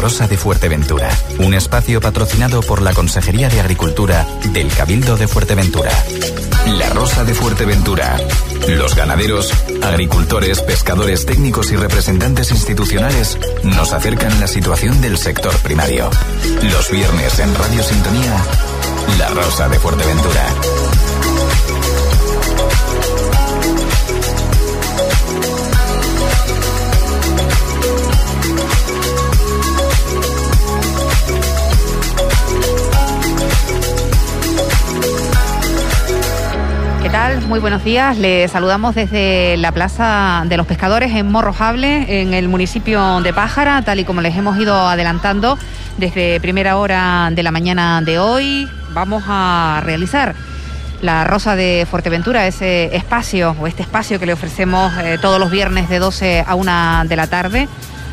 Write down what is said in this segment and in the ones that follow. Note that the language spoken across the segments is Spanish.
Rosa de Fuerteventura, un espacio patrocinado por la Consejería de Agricultura del Cabildo de Fuerteventura. La Rosa de Fuerteventura. Los ganaderos, agricultores, pescadores, técnicos y representantes institucionales nos acercan la situación del sector primario. Los viernes en Radio Sintonía, La Rosa de Fuerteventura. Muy buenos días, les saludamos desde la Plaza de los Pescadores en Morrojable, en el municipio de Pájara, tal y como les hemos ido adelantando desde primera hora de la mañana de hoy. Vamos a realizar La Rosa de Fuerteventura, ese espacio o este espacio que le ofrecemos todos los viernes de 12 a 1 de la tarde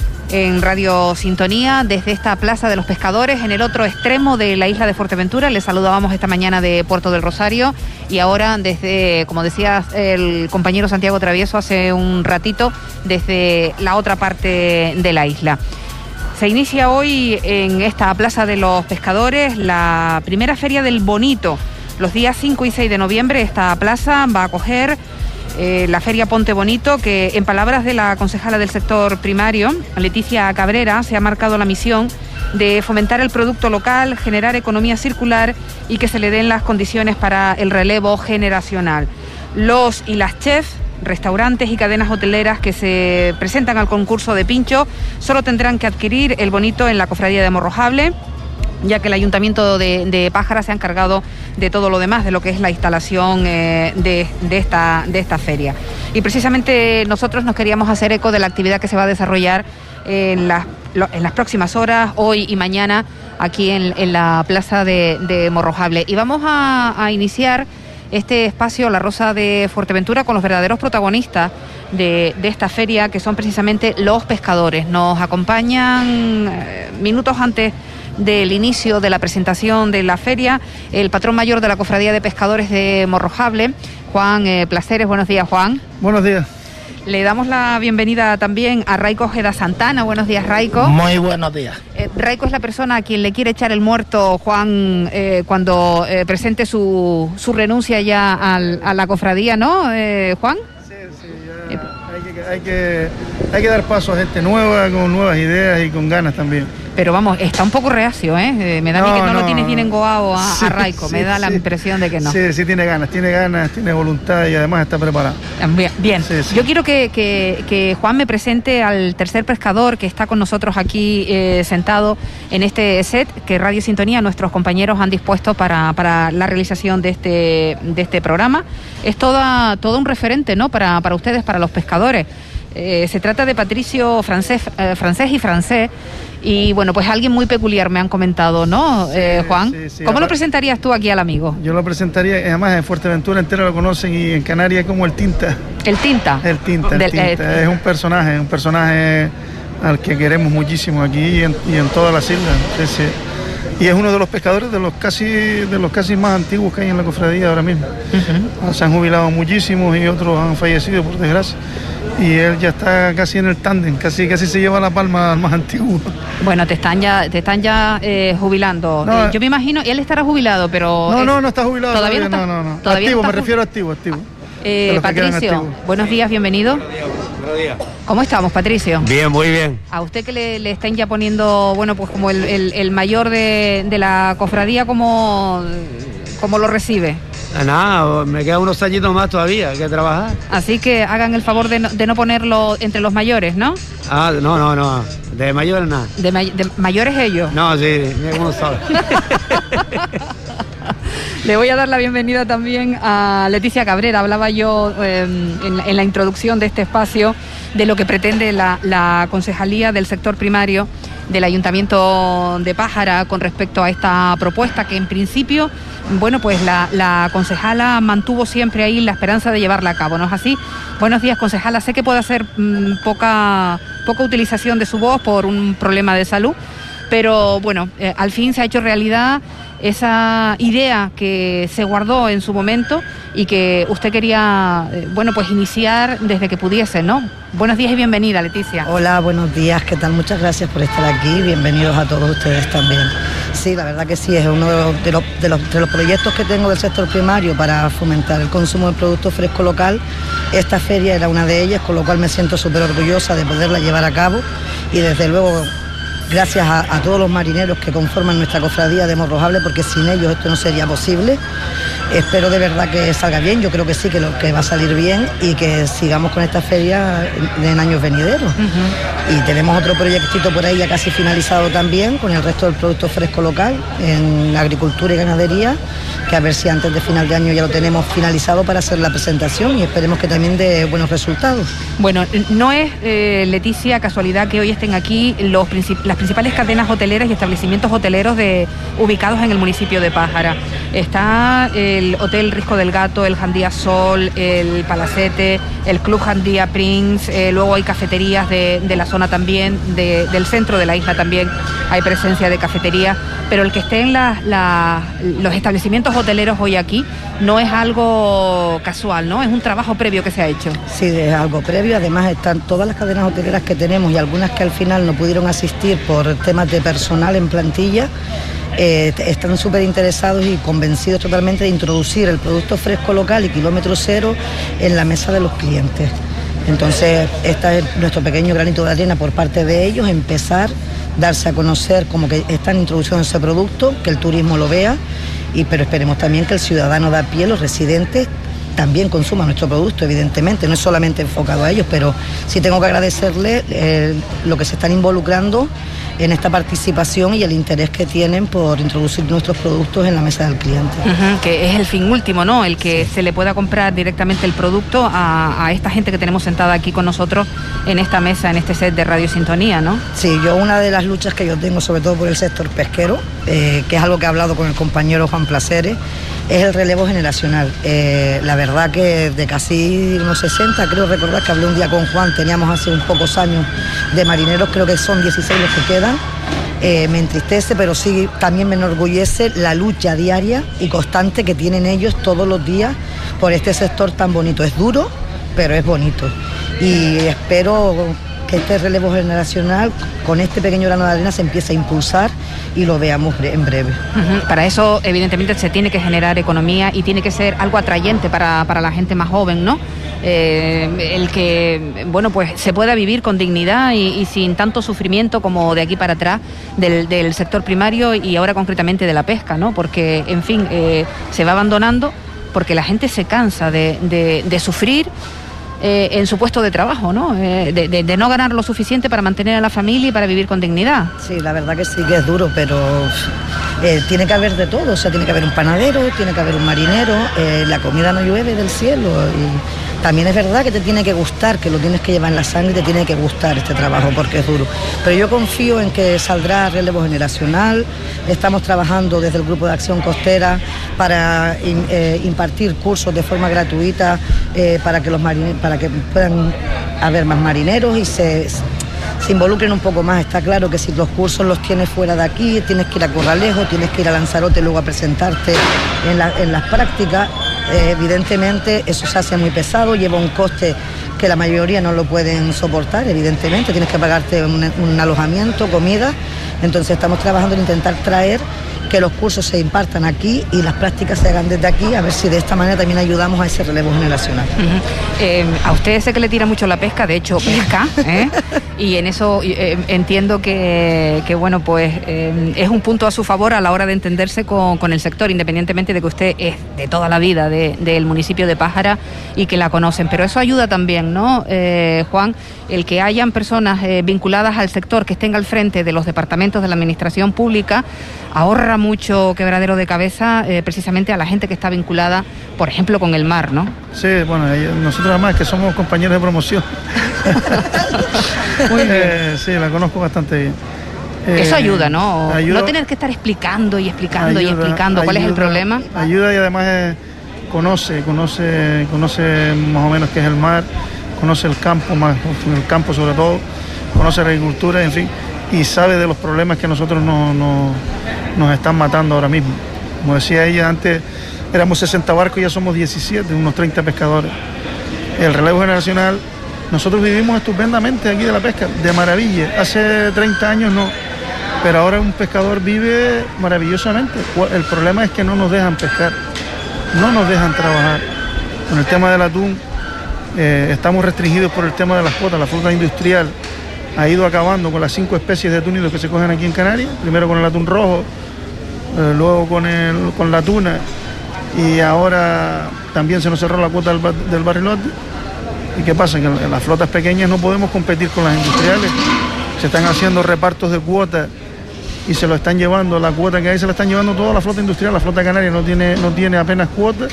en Radio Sintonía, desde esta Plaza de los Pescadores, en el otro extremo de la isla de Fuerteventura. Les saludábamos esta mañana de Puerto del Rosario y ahora desde, como decía el compañero Santiago Travieso hace un ratito, desde la otra parte de la isla. Se inicia hoy en esta Plaza de los Pescadores la primera Feria del Bonito. Los días 5 y 6 de noviembre esta plaza va a acoger la Feria Ponte Bonito, que en palabras de la concejala del sector primario, Leticia Cabrera, se ha marcado la misión de fomentar el producto local, generar economía circular y que se le den las condiciones para el relevo generacional. Los y las chefs, restaurantes y cadenas hoteleras que se presentan al concurso de pincho solo tendrán que adquirir el bonito en la cofradía de Morrojable, ya que el Ayuntamiento de Pájara se ha encargado de todo lo demás, de lo que es la instalación de esta feria. Y precisamente nosotros nos queríamos hacer eco de la actividad que se va a desarrollar en las próximas horas, hoy y mañana, aquí en la Plaza de Morrojable. Y vamos a iniciar este espacio, La Rosa de Fuerteventura, con los verdaderos protagonistas de esta feria, que son precisamente los pescadores. Nos acompañan minutos antes del inicio de la presentación de la feria el patrón mayor de la Cofradía de Pescadores de Morrojable, Juan Placeres. Buenos días, Juan. Buenos días. Le damos la bienvenida también a Raico Ojeda Santana. Buenos días, Raico. Muy buenos días. Raico es la persona a quien le quiere echar el muerto, Juan, cuando presente su renuncia ya a la cofradía, ¿no, Juan? Sí, ya hay que dar paso a gente nueva, con nuevas ideas y con ganas también. Pero vamos, está un poco reacio, ¿eh? Me da a mí que no lo tienes bien engoado a Raico, me da la impresión de que no. Sí, tiene ganas, tiene voluntad y además está preparado. Bien. Sí. Yo quiero que Juan me presente al tercer pescador que está con nosotros aquí sentado en este set que Radio Sintonía, nuestros compañeros han dispuesto para la realización de este programa. Es todo un referente, ¿no? Para ustedes, para los pescadores. Se trata de Patricio francés y francés. Y bueno, pues alguien muy peculiar me han comentado, ¿no, Juan? Sí. ¿Cómo lo presentarías tú aquí al amigo? Yo lo presentaría, además en Fuerteventura entera lo conocen y en Canarias como el Tinta. ¿El Tinta? El Tinta. Es un personaje al que queremos muchísimo aquí y en todas las islas. Sí. Y es uno de los pescadores de los casi más antiguos que hay en la cofradía ahora mismo. Uh-huh. Se han jubilado muchísimos y otros han fallecido, por desgracia. Y él ya está casi en el tándem, casi se lleva la palma al más antiguo. Bueno, te están ya jubilando. No, yo me imagino, y él estará jubilado, pero... No está jubilado todavía. No. ¿Todavía activo, no me refiero a activo. Patricio, buenos días, bienvenido. Buenos días. ¿Cómo estamos, Patricio? Bien, muy bien. A usted que le están ya poniendo, bueno, pues como el mayor de la cofradía, ¿cómo lo recibe? Nada, me quedan unos añitos más todavía, hay que trabajar. Así que hagan el favor de no ponerlo entre los mayores, ¿no? No, de mayores nada. ¿De mayores ellos? No, sí, mira cómo sabe. Le voy a dar la bienvenida también a Leticia Cabrera. Hablaba yo en la introducción de este espacio de lo que pretende la concejalía del sector primario del Ayuntamiento de Pájara con respecto a esta propuesta que en principio, bueno, pues la concejala mantuvo siempre ahí la esperanza de llevarla a cabo, ¿no es así? Buenos días, concejala. Sé que puede hacer poca utilización de su voz por un problema de salud, pero bueno, al fin se ha hecho realidad esa idea que se guardó en su momento y que usted quería, bueno, pues iniciar desde que pudiese, ¿no? Buenos días y bienvenida, Leticia. Hola, buenos días, ¿qué tal? Muchas gracias por estar aquí, bienvenidos a todos ustedes también. Sí, la verdad que sí, es uno de los proyectos que tengo del sector primario para fomentar el consumo de productos frescos local. Esta feria era una de ellas, con lo cual me siento súper orgullosa de poderla llevar a cabo y desde luego gracias a todos los marineros que conforman nuestra cofradía de Morrojable, porque sin ellos esto no sería posible. Espero de verdad que salga bien, yo creo que sí, que va a salir bien y que sigamos con esta feria en años venideros. Y tenemos otro proyectito por ahí ya casi finalizado también, con el resto del producto fresco local, en agricultura y ganadería, que a ver si antes de final de año ya lo tenemos finalizado para hacer la presentación y esperemos que también dé buenos resultados. Bueno, no es, Leticia, casualidad que hoy estén aquí las principales cadenas hoteleras y establecimientos hoteleros ubicados en el municipio de Pájara. Está el Hotel Risco del Gato, el Jandía Sol, el Palacete, el Club Jandía Prince, luego hay cafeterías de la zona también, del centro de la isla también hay presencia de cafeterías, pero el que esté en los establecimientos hoteleros hoy aquí no es algo casual, ¿no? Es un trabajo previo que se ha hecho. Sí, es algo previo, además están todas las cadenas hoteleras que tenemos y algunas que al final no pudieron asistir por temas de personal en plantilla, están súper interesados y convencidos totalmente de introducir el producto fresco local y kilómetro cero en la mesa de los clientes. Entonces, este es nuestro pequeño granito de arena por parte de ellos, empezar, darse a conocer como que están introduciendo ese producto, que el turismo lo vea, pero esperemos también que el ciudadano de a pie, los residentes, también consuman nuestro producto, evidentemente, no es solamente enfocado a ellos, pero sí tengo que agradecerles lo que se están involucrando en esta participación y el interés que tienen por introducir nuestros productos en la mesa del cliente. Que es el fin último, ¿no? El que se le pueda comprar directamente el producto a esta gente que tenemos sentada aquí con nosotros en esta mesa, en este set de Radio Sintonía, ¿no? Sí, una de las luchas que yo tengo, sobre todo por el sector pesquero, que es algo que he hablado con el compañero Juan Placeres, es el relevo generacional. La verdad que de casi unos 60, creo recordar que hablé un día con Juan, teníamos hace unos pocos años de marineros, creo que son 16 los que quedan. Me entristece, pero sí también me enorgullece la lucha diaria y constante que tienen ellos todos los días por este sector tan bonito. Es duro, pero es bonito. Y espero que este relevo generacional, con este pequeño grano de arena, se empiece a impulsar y lo veamos en breve. Para eso, evidentemente, se tiene que generar economía y tiene que ser algo atrayente para la gente más joven, ¿no? El que, bueno, pues se pueda vivir con dignidad y sin tanto sufrimiento como de aquí para atrás del sector primario y ahora concretamente de la pesca, ¿no? Porque, en fin, se va abandonando porque la gente se cansa de sufrir en su puesto de trabajo, ¿no? De no ganar lo suficiente para mantener a la familia y para vivir con dignidad. Sí, la verdad que sí que es duro, pero tiene que haber de todo, o sea, tiene que haber un panadero, tiene que haber un marinero, la comida no llueve del cielo y también es verdad que te tiene que gustar, que lo tienes que llevar en la sangre y te tiene que gustar este trabajo porque es duro. Pero yo confío en que saldrá relevo generacional, estamos trabajando desde el Grupo de Acción Costera para impartir cursos de forma gratuita para que puedan haber más marineros y se involucren un poco más. Está claro que si los cursos los tienes fuera de aquí, tienes que ir a Corralejo, tienes que ir a Lanzarote luego a presentarte en las prácticas, evidentemente eso se hace muy pesado, lleva un coste que la mayoría no lo pueden soportar, evidentemente, tienes que pagarte un alojamiento, comida, entonces estamos trabajando en intentar traer que los cursos se impartan aquí y las prácticas se hagan desde aquí, a ver si de esta manera también ayudamos a ese relevo generacional. A usted sé que le tira mucho la pesca, de hecho pesca, y en eso entiendo que bueno, pues es un punto a su favor a la hora de entenderse con el sector, independientemente de que usted es de toda la vida del municipio de Pájara y que la conocen, pero eso ayuda también, ¿no, Juan? El que hayan personas vinculadas al sector que estén al frente de los departamentos de la administración pública ahorra mucho quebradero de cabeza precisamente a la gente que está vinculada, por ejemplo, con el mar, ¿no? Sí, bueno, nosotros además que somos compañeros de promoción. Muy bien. Sí, la conozco bastante bien. Eso ayuda, ¿no? Ayuda, no tener que estar explicando cuál es el problema. Ayuda y además conoce más o menos qué es el mar, conoce el campo sobre todo, conoce la agricultura, en fin. y sabe de los problemas que nosotros nos están matando ahora mismo. Como decía ella, antes éramos 60 barcos y ya somos 17, unos 30 pescadores. El relevo generacional, nosotros vivimos estupendamente aquí de la pesca, de maravilla. Hace 30 años no, pero ahora un pescador vive maravillosamente. El problema es que no nos dejan pescar, no nos dejan trabajar. Con el tema del atún, estamos restringidos por el tema de las cuotas. La flota industrial ha ido acabando con las 5 especies de túnidos que se cogen aquí en Canarias, primero con el atún rojo, luego con la tuna, y ahora también se nos cerró la cuota del barrilote. ¿Y qué pasa? Que en las flotas pequeñas no podemos competir con las industriales. Se están haciendo repartos de cuotas y se lo están llevando, la cuota que hay se la están llevando toda la flota industrial. La flota canaria no tiene apenas cuotas.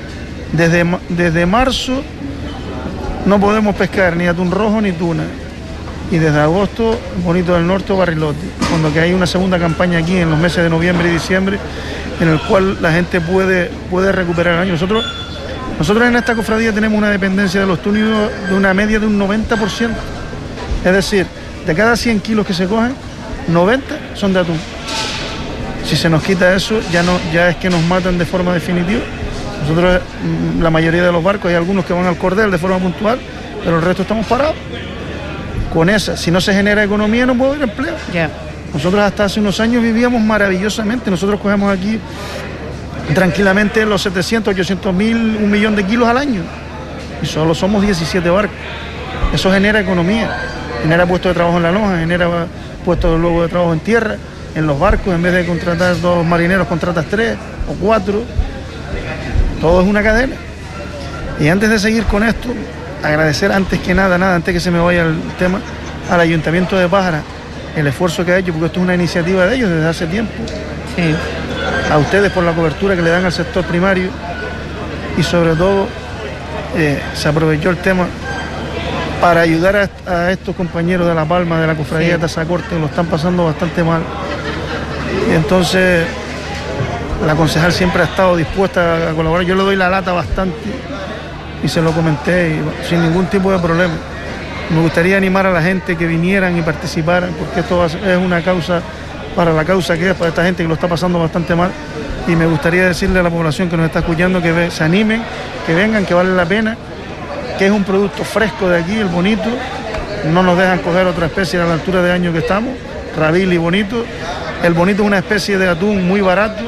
Desde marzo no podemos pescar ni atún rojo ni tuna. Y desde agosto, Bonito del Norte o barrilote. Cuando que hay una segunda campaña aquí en los meses de noviembre y diciembre, en el cual la gente puede recuperar el año. Nosotros en esta cofradía tenemos una dependencia de los túnidos de una media de un 90%. Es decir, de cada 100 kilos que se cogen, 90 son de atún. Si se nos quita eso, ya es que nos matan de forma definitiva. Nosotros, la mayoría de los barcos, hay algunos que van al cordel de forma puntual, pero el resto estamos parados. Con esa, si no se genera economía, no puede haber empleo. Yeah. Nosotros hasta hace unos años vivíamos maravillosamente. Nosotros cogemos aquí tranquilamente los 700, 800 mil, 1 millón de kilos al año. Y solo somos 17 barcos. Eso genera economía, genera puestos de trabajo en la lonja, genera puestos luego de trabajo en tierra, en los barcos. En vez de contratar 2 marineros, contratas 3 o 4. Todo es una cadena. Y antes de seguir con esto, agradecer antes que nada, antes que se me vaya el tema, al Ayuntamiento de Pájara, el esfuerzo que ha hecho, porque esto es una iniciativa de ellos desde hace tiempo. Sí. A ustedes por la cobertura que le dan al sector primario, y sobre todo se aprovechó el tema para ayudar a estos compañeros de La Palma, de la cofradía de Tazacorte, que lo están pasando bastante mal. Y entonces la concejal siempre ha estado dispuesta a colaborar. Yo le doy la lata bastante y se lo comenté sin ningún tipo de problema. Me gustaría animar a la gente que vinieran y participaran, porque esto es una causa para la causa que es, para esta gente que lo está pasando bastante mal. Y me gustaría decirle a la población que nos está escuchando que se animen, que vengan, que vale la pena, que es un producto fresco de aquí, el bonito. No nos dejan coger otra especie a la altura de año que estamos, rabil y bonito. El bonito es una especie de atún muy barato,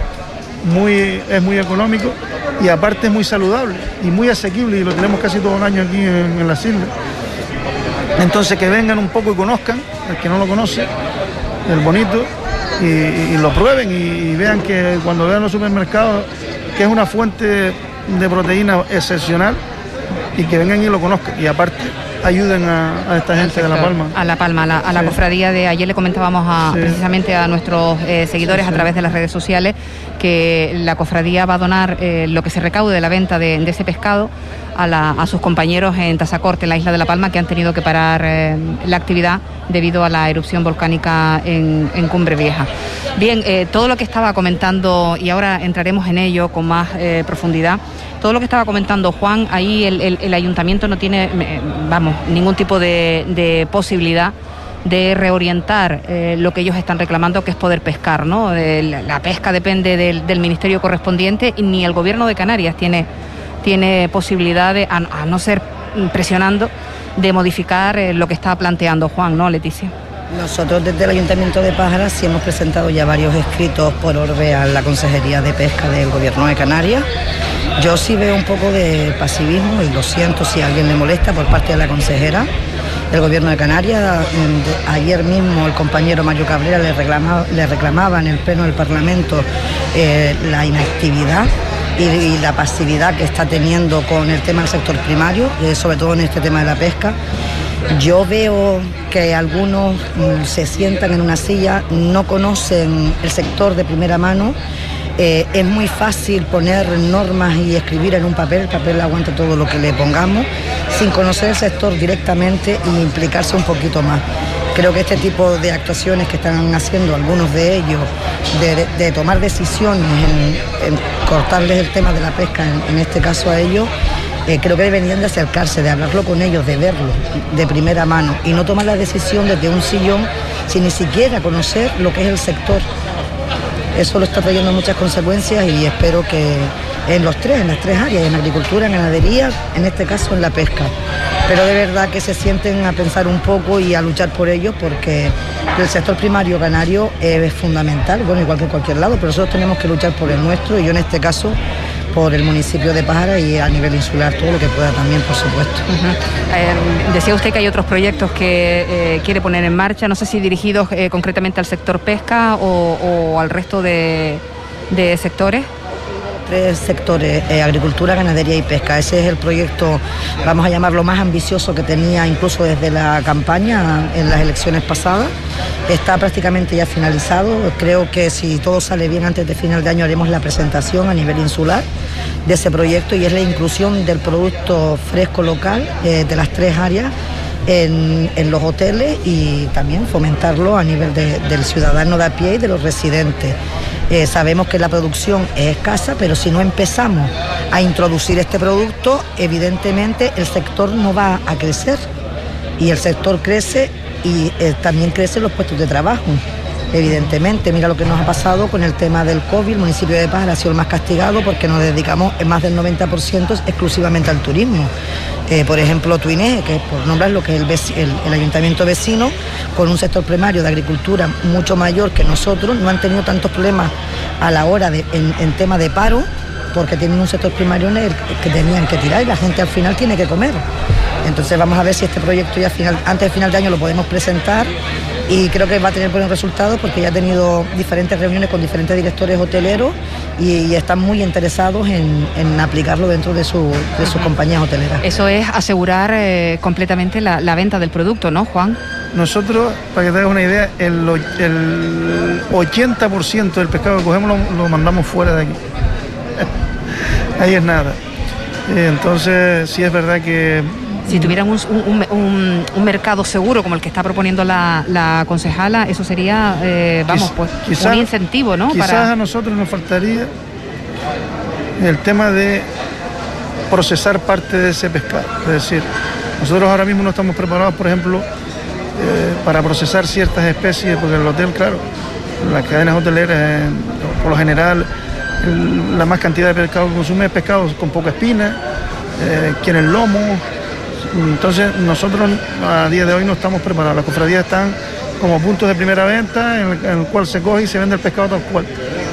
es muy económico y aparte es muy saludable y muy asequible, y lo tenemos casi todo el año aquí en las islas. Entonces que vengan un poco y conozcan, el que no lo conoce, el bonito, y lo prueben y vean que cuando vean los supermercados que es una fuente de proteína excepcional, y que vengan y lo conozcan, y aparte ayuden a esta gente de La Palma. A La Palma, a la cofradía de ayer. Le comentábamos precisamente a nuestros seguidores a través de las redes sociales que la cofradía va a donar lo que se recaude de la venta de ese pescado a sus compañeros en Tazacorte, en la isla de La Palma, que han tenido que parar la actividad debido a la erupción volcánica en Cumbre Vieja. Bien, todo lo que estaba comentando, y ahora entraremos en ello con más profundidad, todo lo que estaba comentando Juan, ahí el ayuntamiento no tiene, ningún tipo de posibilidad de reorientar lo que ellos están reclamando, que es poder pescar, ¿no? La pesca depende del ministerio correspondiente, y ni el gobierno de Canarias tiene posibilidad de, a no ser presionando, de modificar lo que está planteando Juan, ¿no, Leticia? Nosotros desde el Ayuntamiento de Pájara sí hemos presentado ya varios escritos por orbe a la Consejería de Pesca del Gobierno de Canarias. Yo sí veo un poco de pasivismo, y lo siento si a alguien le molesta, por parte de la consejera del Gobierno de Canarias. Ayer mismo el compañero Mario Cabrera le reclamaba en el Pleno del Parlamento la inactividad y la pasividad que está teniendo con el tema del sector primario, sobre todo en este tema de la pesca. Yo veo que algunos se sientan en una silla, no conocen el sector de primera mano. Es muy fácil poner normas y escribir en un papel, el papel aguanta todo lo que le pongamos, sin conocer el sector directamente e implicarse un poquito más. Creo que este tipo de actuaciones que están haciendo algunos de ellos, de tomar decisiones en cortarles el tema de la pesca, en este caso a ellos, creo que deberían de acercarse, de hablarlo con ellos, de verlo de primera mano, y no tomar la decisión desde un sillón sin ni siquiera conocer lo que es el sector. Eso lo está trayendo muchas consecuencias y espero que en las tres áreas, en agricultura, en ganadería, en este caso en la pesca. Pero de verdad que se sienten a pensar un poco y a luchar por ello, porque el sector primario canario es fundamental, bueno, igual que en cualquier lado, pero nosotros tenemos que luchar por el nuestro, y yo en este caso por el municipio de Pájara y a nivel insular todo lo que pueda también, por supuesto. Decía usted que hay otros proyectos que quiere poner en marcha, no sé si dirigidos concretamente al sector pesca o al resto de sectores. Tres sectores, agricultura, ganadería y pesca. Ese es el proyecto, vamos a llamarlo, más ambicioso que tenía incluso desde la campaña en las elecciones pasadas. Está prácticamente ya finalizado. Creo que si todo sale bien antes de final de año haremos la presentación a nivel insular de ese proyecto, y es la inclusión del producto fresco local de las tres áreas en los hoteles, y también fomentarlo a nivel del ciudadano de a pie y de los residentes. Sabemos que la producción es escasa, pero si no empezamos a introducir este producto, evidentemente el sector no va a crecer, y el sector crece y también crecen los puestos de trabajo. Evidentemente, mira lo que nos ha pasado con el tema del COVID. El municipio de Pájara ha sido el más castigado porque nos dedicamos en más del 90% exclusivamente al turismo. Por ejemplo, Tuiné, que por nombrar lo que es el ayuntamiento vecino, con un sector primario de agricultura mucho mayor que nosotros, no han tenido tantos problemas a la hora en tema de paro, porque tienen un sector primario en el que tenían que tirar y la gente al final tiene que comer. Entonces vamos a ver si este proyecto ya antes del final de año lo podemos presentar, y creo que va a tener buenos resultados porque ya ha tenido diferentes reuniones con diferentes directores hoteleros y están muy interesados en aplicarlo dentro de sus compañías hoteleras. Eso es asegurar completamente la venta del producto, ¿no, Juan? Nosotros, para que te hagas una idea, el 80% del pescado que cogemos lo mandamos fuera de aquí. Ahí es nada. Entonces, sí es verdad que... Si tuvieran un mercado seguro como el que está proponiendo la concejala, eso sería, un incentivo, ¿no? Quizás a nosotros nos faltaría el tema de procesar parte de ese pescado. Es decir, nosotros ahora mismo no estamos preparados, por ejemplo, para procesar ciertas especies, porque el hotel, claro, las cadenas hoteleras, por lo general, la más cantidad de pescado que consume es pescado con poca espina, quieren lomo. Entonces nosotros a día de hoy no estamos preparados. Las cofradías están como puntos de primera venta en el cual se coge y se vende el pescado tal cual.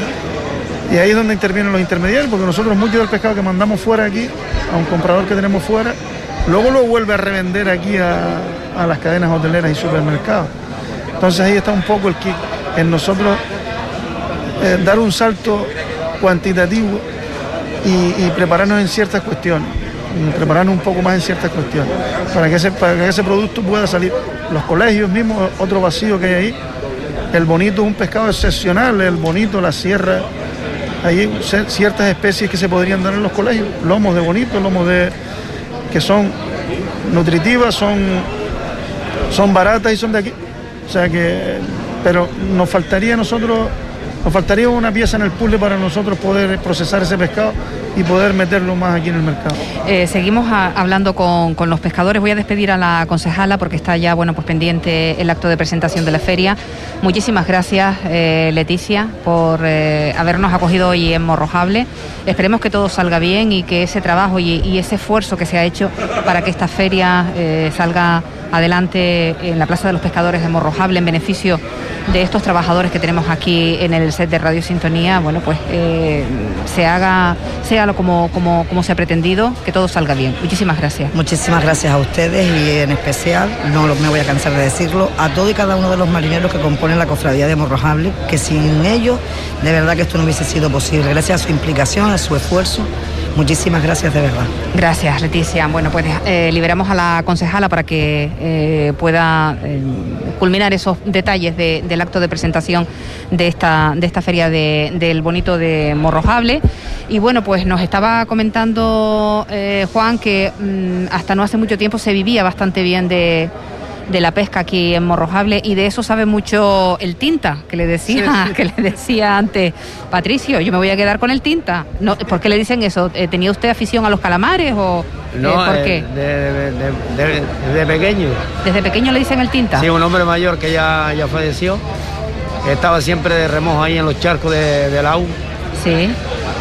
Y ahí es donde intervienen los intermediarios, porque nosotros mucho del pescado que mandamos fuera aquí, a un comprador que tenemos fuera, luego lo vuelve a revender aquí a las cadenas hoteleras y supermercados. Entonces ahí está un poco el kick en nosotros dar un salto cuantitativo y prepararnos en ciertas cuestiones. Prepararnos un poco más en ciertas cuestiones para que ese producto pueda salir. Los colegios mismos, otro vacío que hay ahí. El bonito es un pescado excepcional, el bonito, la sierra. Hay ciertas especies que se podrían dar en los colegios, lomos de bonito, que son nutritivas, son baratas y son de aquí. O sea que, pero nos faltaría una pieza en el puzzle para nosotros poder procesar ese pescado y poder meterlo más aquí en el mercado. Seguimos hablando con los pescadores. Voy a despedir a la concejala porque está ya pendiente el acto de presentación de la feria. Muchísimas gracias, Leticia, por habernos acogido hoy en Morrojable. Esperemos que todo salga bien y que ese trabajo y ese esfuerzo que se ha hecho para que esta feria salga adelante en la Plaza de los Pescadores de Morrojable en beneficio de estos trabajadores que tenemos aquí en el set de Radio Sintonía, sea como se ha pretendido, que todo salga bien. Muchísimas gracias. Muchísimas gracias a ustedes y en especial, no me voy a cansar de decirlo, a todo y cada uno de los marineros que componen la cofradía de Morrojable, que sin ellos de verdad que esto no hubiese sido posible. Gracias a su implicación, a su esfuerzo. Muchísimas gracias de verdad. Gracias, Leticia. Liberamos a la concejala para que pueda culminar esos detalles del acto de presentación de esta feria del bonito de Morrojable. Y nos estaba comentando Juan que hasta no hace mucho tiempo se vivía bastante bien de de la pesca aquí en Morrojable, y de eso sabe mucho el Tinta, que le decía antes Patricio, yo me voy a quedar con el Tinta. No, ¿por qué le dicen eso? ¿Tenía usted afición a los calamares o No, por qué? De pequeño. ¿Desde pequeño le dicen el Tinta? Sí, un hombre mayor que ya falleció, que estaba siempre de remojo ahí en los charcos de la U. Sí.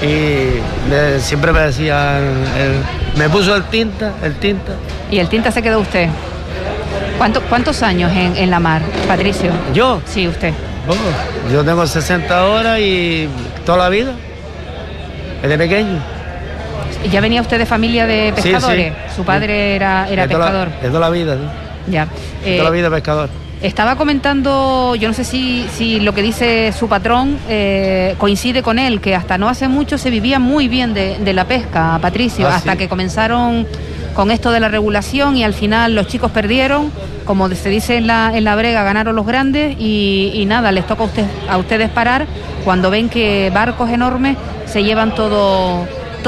Y siempre me decía, me puso el Tinta. ¿Y el Tinta se quedó usted? ¿Cuántos años en la mar, Patricio? ¿Yo? Sí, usted. Bueno, yo tengo 60 horas y toda la vida, desde pequeño. ¿Ya venía usted de familia de pescadores? Sí. ¿Su padre era pescador? De toda la vida, ¿sí? Ya. De toda la vida pescador. Estaba comentando, yo no sé si lo que dice su patrón coincide con él, que hasta no hace mucho se vivía muy bien de la pesca, Patricio, hasta sí. que comenzaron con esto de la regulación y al final los chicos perdieron, como se dice en la brega, ganaron los grandes y nada, les toca a ustedes parar cuando ven que barcos enormes se llevan todo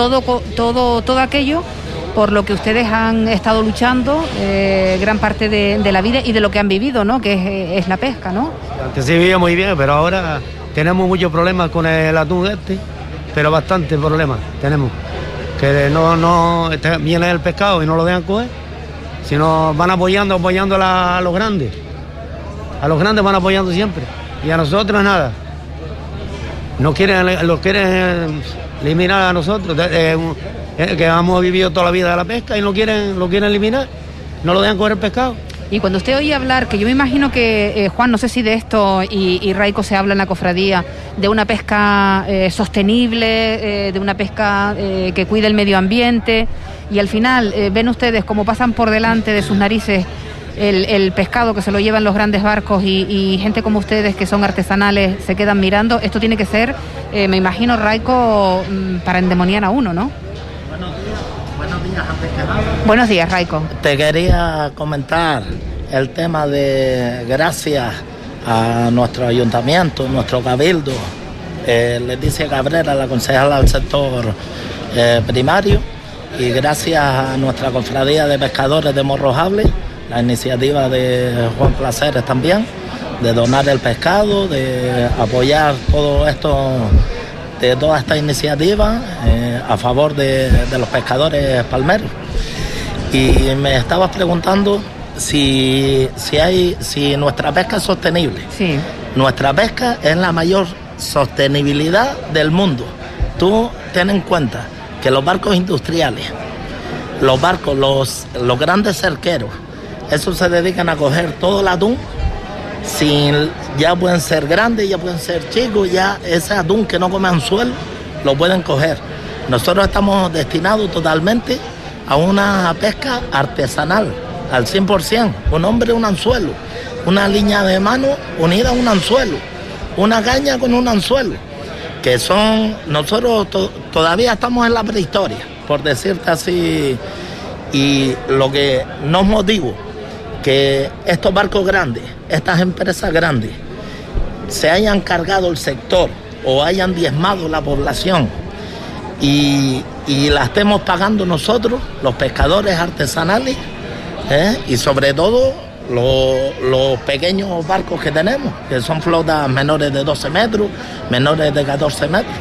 aquello por lo que ustedes han estado luchando gran parte de la vida y de lo que han vivido, ¿no? Que es la pesca, ¿no? Antes se vivía muy bien, pero ahora tenemos muchos problemas con el atún pero bastantes problemas tenemos. Que no viene el pescado y no lo dejan coger, sino van apoyando a los grandes. A los grandes van apoyando siempre. Y a nosotros nada. Los quieren eliminar a nosotros, que hemos vivido toda la vida de la pesca y lo quieren eliminar, no lo dejan coger el pescado. Y cuando usted oye hablar, que yo me imagino que, Juan, no sé si de esto y Raico se habla en la cofradía, de una pesca sostenible, de una pesca que cuide el medio ambiente, y al final ven ustedes cómo pasan por delante de sus narices el pescado que se lo llevan los grandes barcos y gente como ustedes que son artesanales se quedan mirando. Esto tiene que ser, me imagino, Raico, para endemoniar a uno, ¿no? Buenos días, antes que nada. Buenos días, Raico. Te quería comentar el tema de, gracias a nuestro ayuntamiento, nuestro cabildo, Leticia Cabrera, la concejala del sector primario, y gracias a nuestra cofradía de pescadores de Morrojable, la iniciativa de Juan Placeres también, de donar el pescado, de apoyar todo esto, de toda esta iniciativa a favor de los pescadores palmeros. Y me estabas preguntando si nuestra pesca es sostenible. Sí. Nuestra pesca es la mayor sostenibilidad del mundo. Tú ten en cuenta que los barcos industriales, los barcos, los grandes cerqueros, esos se dedican a coger todo el atún, ya pueden ser grandes, ya pueden ser chicos, ya ese atún que no come anzuelo lo pueden coger. Nosotros estamos destinados totalmente a una pesca artesanal, al 100%, un hombre, un anzuelo, una línea de mano unida a un anzuelo, una caña con un anzuelo, que son, nosotros todavía estamos en la prehistoria, por decirte así, y lo que nos motiva que estos barcos grandes, estas empresas grandes, se hayan cargado el sector o hayan diezmado la población y la estemos pagando nosotros, los pescadores artesanales, y sobre todo los pequeños barcos que tenemos, que son flotas menores de 12 metros, menores de 14 metros.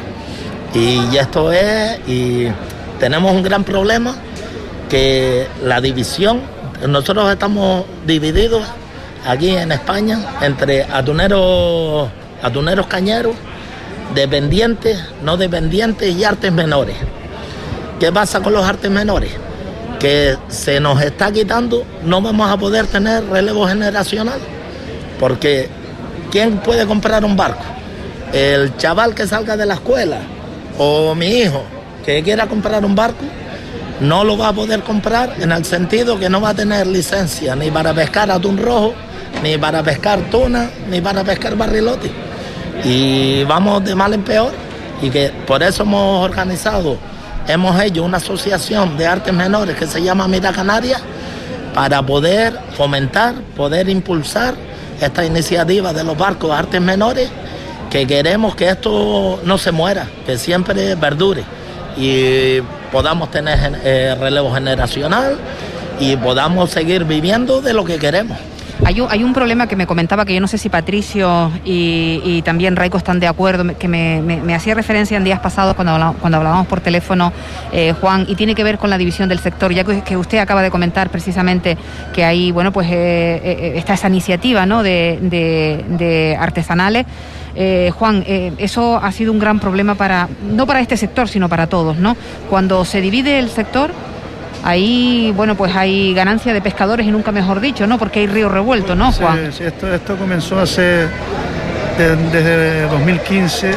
Y tenemos un gran problema, que la división, nosotros estamos divididos aquí en España entre atuneros cañeros, dependientes, no dependientes y artes menores. ¿Qué pasa con los artes menores? Que se nos está quitando, no vamos a poder tener relevo generacional, porque ¿quién puede comprar un barco? El chaval que salga de la escuela o mi hijo que quiera comprar un barco no lo va a poder comprar, en el sentido que no va a tener licencia ni para pescar atún rojo, ni para pescar tuna, ni para pescar barrilote. Y vamos de mal en peor, y que por eso hemos hecho una asociación de artes menores que se llama Mira Canarias, para poder fomentar, poder impulsar esta iniciativa de los barcos artes menores, que queremos que esto no se muera, que siempre perdure y podamos tener relevo generacional y podamos seguir viviendo de lo que queremos. Hay un problema que me comentaba, que yo no sé si Patricio y también Raico están de acuerdo, que me hacía referencia en días pasados cuando hablábamos por teléfono, Juan, y tiene que ver con la división del sector, ya que usted acaba de comentar precisamente que ahí, bueno, pues está esa iniciativa, ¿no?, de artesanales. Juan, eso ha sido un gran problema no para este sector, sino para todos, ¿no? Cuando se divide el sector, ahí, bueno, pues hay ganancia de pescadores y nunca mejor dicho, ¿no? Porque hay río revuelto, ¿no, Juan? Sí, esto comenzó desde 2015.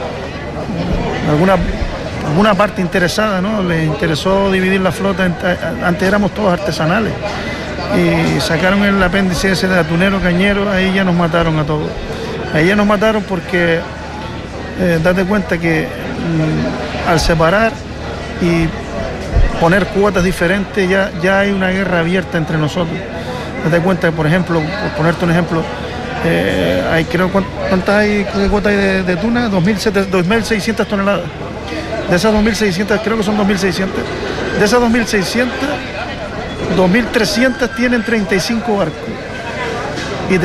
Alguna parte interesada, ¿no?, le interesó dividir la flota. Antes éramos todos artesanales y sacaron el apéndice ese de atunero, cañero. Ahí ya nos mataron a todos. Ahí ya nos mataron porque date cuenta que al separar y poner cuotas diferentes ya hay una guerra abierta entre nosotros. Date cuenta que, por ejemplo, por ponerte un ejemplo, hay, creo, ¿cuántas cuotas hay de tuna? 2.600 toneladas. De esas 2.600, creo que son 2.600. De esas 2.600, 2.300 tienen 35 barcos. Y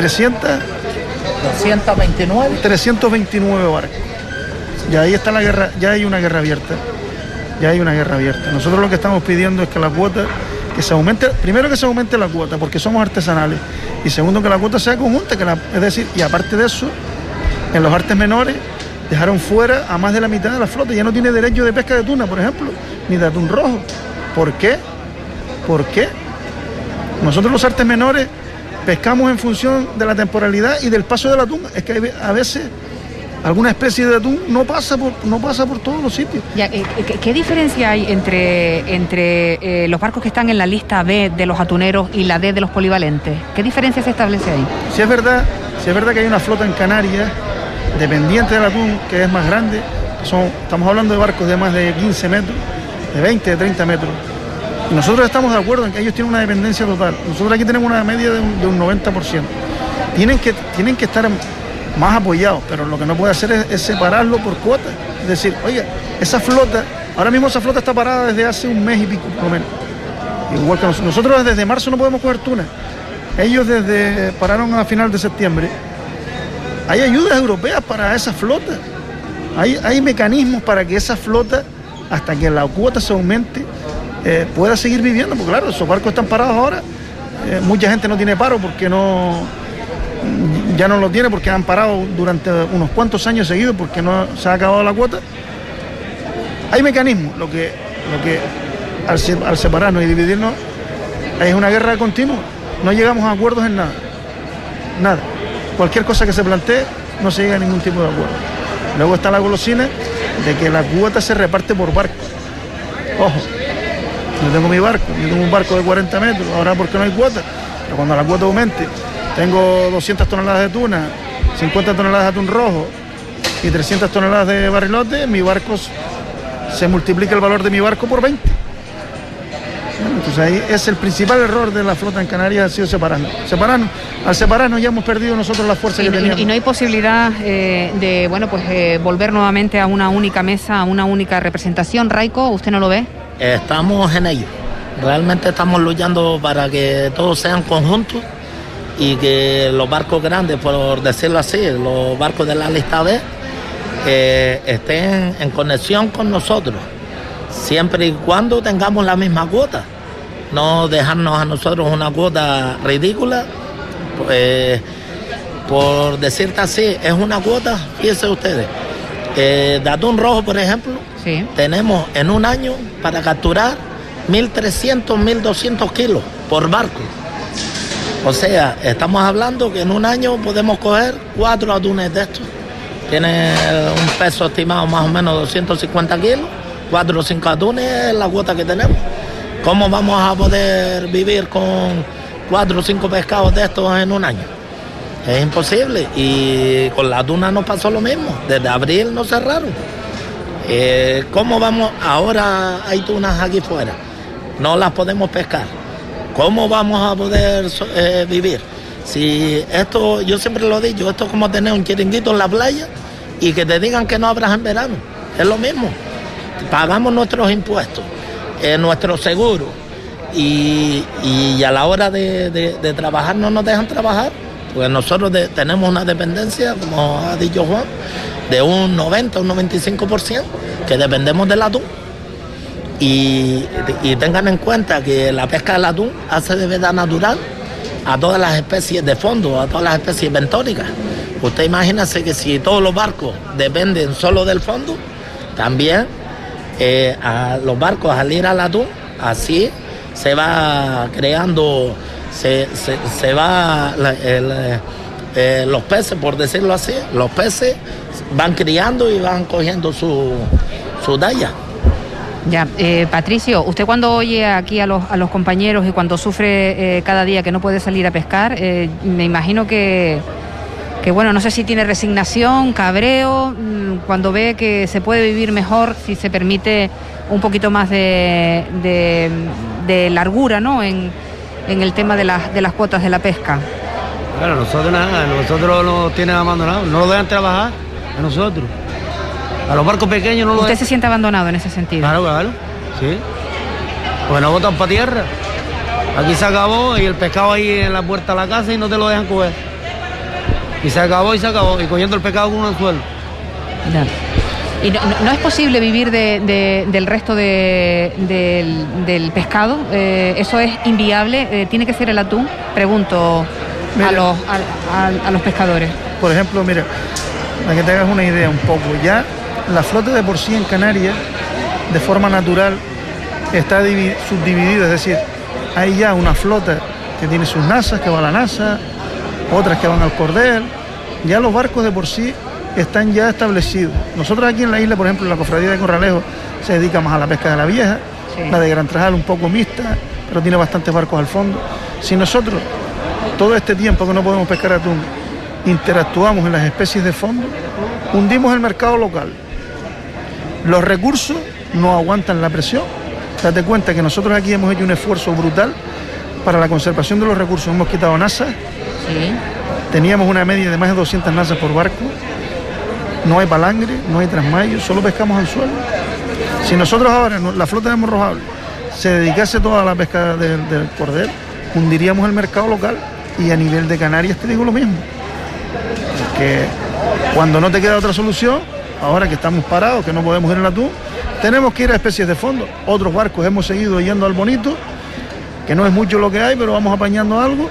329 barcos. Y ahí está la guerra, ya hay una guerra abierta. Nosotros lo que estamos pidiendo es que la cuota, que se aumente, primero que se aumente la cuota, porque somos artesanales, y segundo que la cuota sea conjunta, es decir, y aparte de eso, en los artes menores dejaron fuera a más de la mitad de la flota. Ya no tiene derecho de pesca de tuna, por ejemplo, ni de atún rojo. ¿Por qué? Nosotros los artes menores pescamos en función de la temporalidad y del paso del atún. Es que a veces alguna especie de atún no pasa por todos los sitios. Ya, ¿qué diferencia hay entre los barcos que están en la lista B de los atuneros y la D de los polivalentes? ¿Qué diferencia se establece ahí? Si es verdad que hay una flota en Canarias dependiente del atún, que es más grande. Estamos hablando de barcos de más de 15 metros, de 20, de 30 metros. Y nosotros estamos de acuerdo en que ellos tienen una dependencia total. Nosotros aquí tenemos una media de un 90%. Tienen que estar más apoyados, pero lo que no puede hacer es separarlo por cuotas. Es decir, oye, esa flota, ahora mismo esa flota está parada desde hace un mes y pico, por lo menos. Igual que nosotros desde marzo no podemos coger tuna. Ellos pararon a final de septiembre. Hay ayudas europeas para esa flota. Hay mecanismos para que esa flota, hasta que la cuota se aumente, pueda seguir viviendo. Porque claro, esos barcos están parados ahora. Mucha gente no tiene paro porque ya no lo tiene, porque han parado durante unos cuantos años seguidos porque no se ha acabado la cuota. Hay mecanismos. Lo que al separarnos y dividirnos es una guerra continua. No llegamos a acuerdos en nada. Cualquier cosa que se plantee no se llega a ningún tipo de acuerdo. Luego está la golosina de que la cuota se reparte por barco. Ojo, yo tengo mi barco, yo tengo un barco de 40 metros, ahora porque no hay cuota, pero cuando la cuota aumente, tengo 200 toneladas de tuna, 50 toneladas de atún rojo y 300 toneladas de barrilote, mi barco se multiplica el valor de mi barco por 20. Entonces ahí es el principal error de la flota en Canarias, ha sido separarnos. Al separarnos ya hemos perdido nosotros la fuerza que teníamos. Y no hay posibilidad de volver nuevamente a una única mesa, a una única representación. Raico, ¿usted no lo ve? Estamos en ello. Realmente estamos luchando para que todos sean conjuntos y que los barcos grandes, por decirlo así, los barcos de la lista B, estén en conexión con nosotros, siempre y cuando tengamos la misma cuota. No dejarnos a nosotros una cuota ridícula, por decirte así, es una cuota, fíjense ustedes, de atún rojo, por ejemplo, sí, tenemos en un año para capturar 1.300, 1.200 kilos por barco. O sea, estamos hablando que en un año podemos coger 4 atunes de estos. Tiene un peso estimado más o menos 250 kilos, 4 o 5 atunes es la cuota que tenemos. ¿Cómo vamos a poder vivir con 4 o 5 pescados de estos en un año? Es imposible. Y con la tuna nos pasó lo mismo. Desde abril nos cerraron. ¿Cómo vamos? Ahora hay tunas aquí fuera. No las podemos pescar. ¿Cómo vamos a poder vivir? Si esto, yo siempre lo he dicho, esto es como tener un chiringuito en la playa y que te digan que no abras en verano. Es lo mismo. Pagamos nuestros impuestos, nuestro seguro, y a la hora de trabajar no nos dejan trabajar, pues nosotros tenemos una dependencia, como ha dicho Juan, de un 90, un 95%, que dependemos del atún. Y tengan en cuenta que la pesca del atún hace de veda natural a todas las especies de fondo, a todas las especies bentóricas. Usted imagínese que si todos los barcos dependen solo del fondo, también a los barcos al ir al atún, así se va creando, se va los peces, por decirlo así, los peces van criando y van cogiendo su talla. Ya, Patricio, usted cuando oye aquí a los compañeros y cuando sufre cada día que no puede salir a pescar, me imagino que bueno, no sé si tiene resignación, cabreo, cuando ve que se puede vivir mejor si se permite un poquito más de largura, ¿no?, en el tema de las cuotas de la pesca. Claro, nosotros nada, nosotros nos tienen abandonados, no lo dejan trabajar a nosotros. A los barcos pequeños no lo dejan. ¿Usted se siente abandonado en ese sentido? Claro, sí. Pues nos botan para tierra. Aquí se acabó y el pescado ahí en la puerta de la casa y no te lo dejan coger. Y se acabó, y cogiendo el pescado con un anzuelo. Ya. ¿Y no es posible vivir del resto del pescado? ¿Eso es inviable? ¿Tiene que ser el atún? Pregunto. Mira, a los pescadores. Por ejemplo, mira, para que te hagas una idea un poco, ya la flota de por sí en Canarias, de forma natural, está subdividida, es decir, hay ya una flota que tiene sus nasas, que va a la nasa, otras que van al cordel, ya los barcos de por sí están ya establecidos. Nosotros aquí en la isla, por ejemplo, en la cofradía de Corralejo, se dedica más a la pesca de la vieja, sí. La de Gran Trajal un poco mixta, pero tiene bastantes barcos al fondo. Si nosotros, todo este tiempo que no podemos pescar atún, interactuamos en las especies de fondo, hundimos el mercado local. Los recursos no aguantan la presión. Date cuenta que nosotros aquí hemos hecho un esfuerzo brutal para la conservación de los recursos. Hemos quitado nasas, sí. Teníamos una media de más de 200 nasas por barco, no hay palangre, no hay trasmayo, solo pescamos anzuelo. Si nosotros ahora, la flota de Morrojable, se dedicase toda a la pesca del cordel, hundiríamos el mercado local. Y a nivel de Canarias te digo lo mismo, que cuando no te queda otra solución, ahora que estamos parados, que no podemos ir al atún, tenemos que ir a especies de fondo. Otros barcos hemos seguido yendo al bonito, que no es mucho lo que hay, pero vamos apañando algo,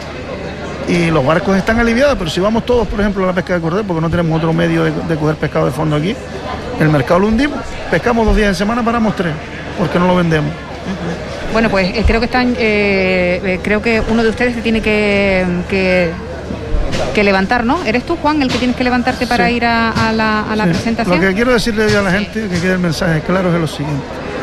y los barcos están aliviados. Pero si vamos todos, por ejemplo, a la pesca de cordel, porque no tenemos otro medio de coger pescado de fondo aquí, el mercado lo hundimos, pescamos 2 días en semana, paramos 3, porque no lo vendemos. Bueno, pues creo que uno de ustedes se tiene que levantar, ¿no? ¿Eres tú, Juan, el que tienes que levantarte para ir a la presentación? Lo que quiero decirle a la gente, que quede el mensaje claro, es lo siguiente.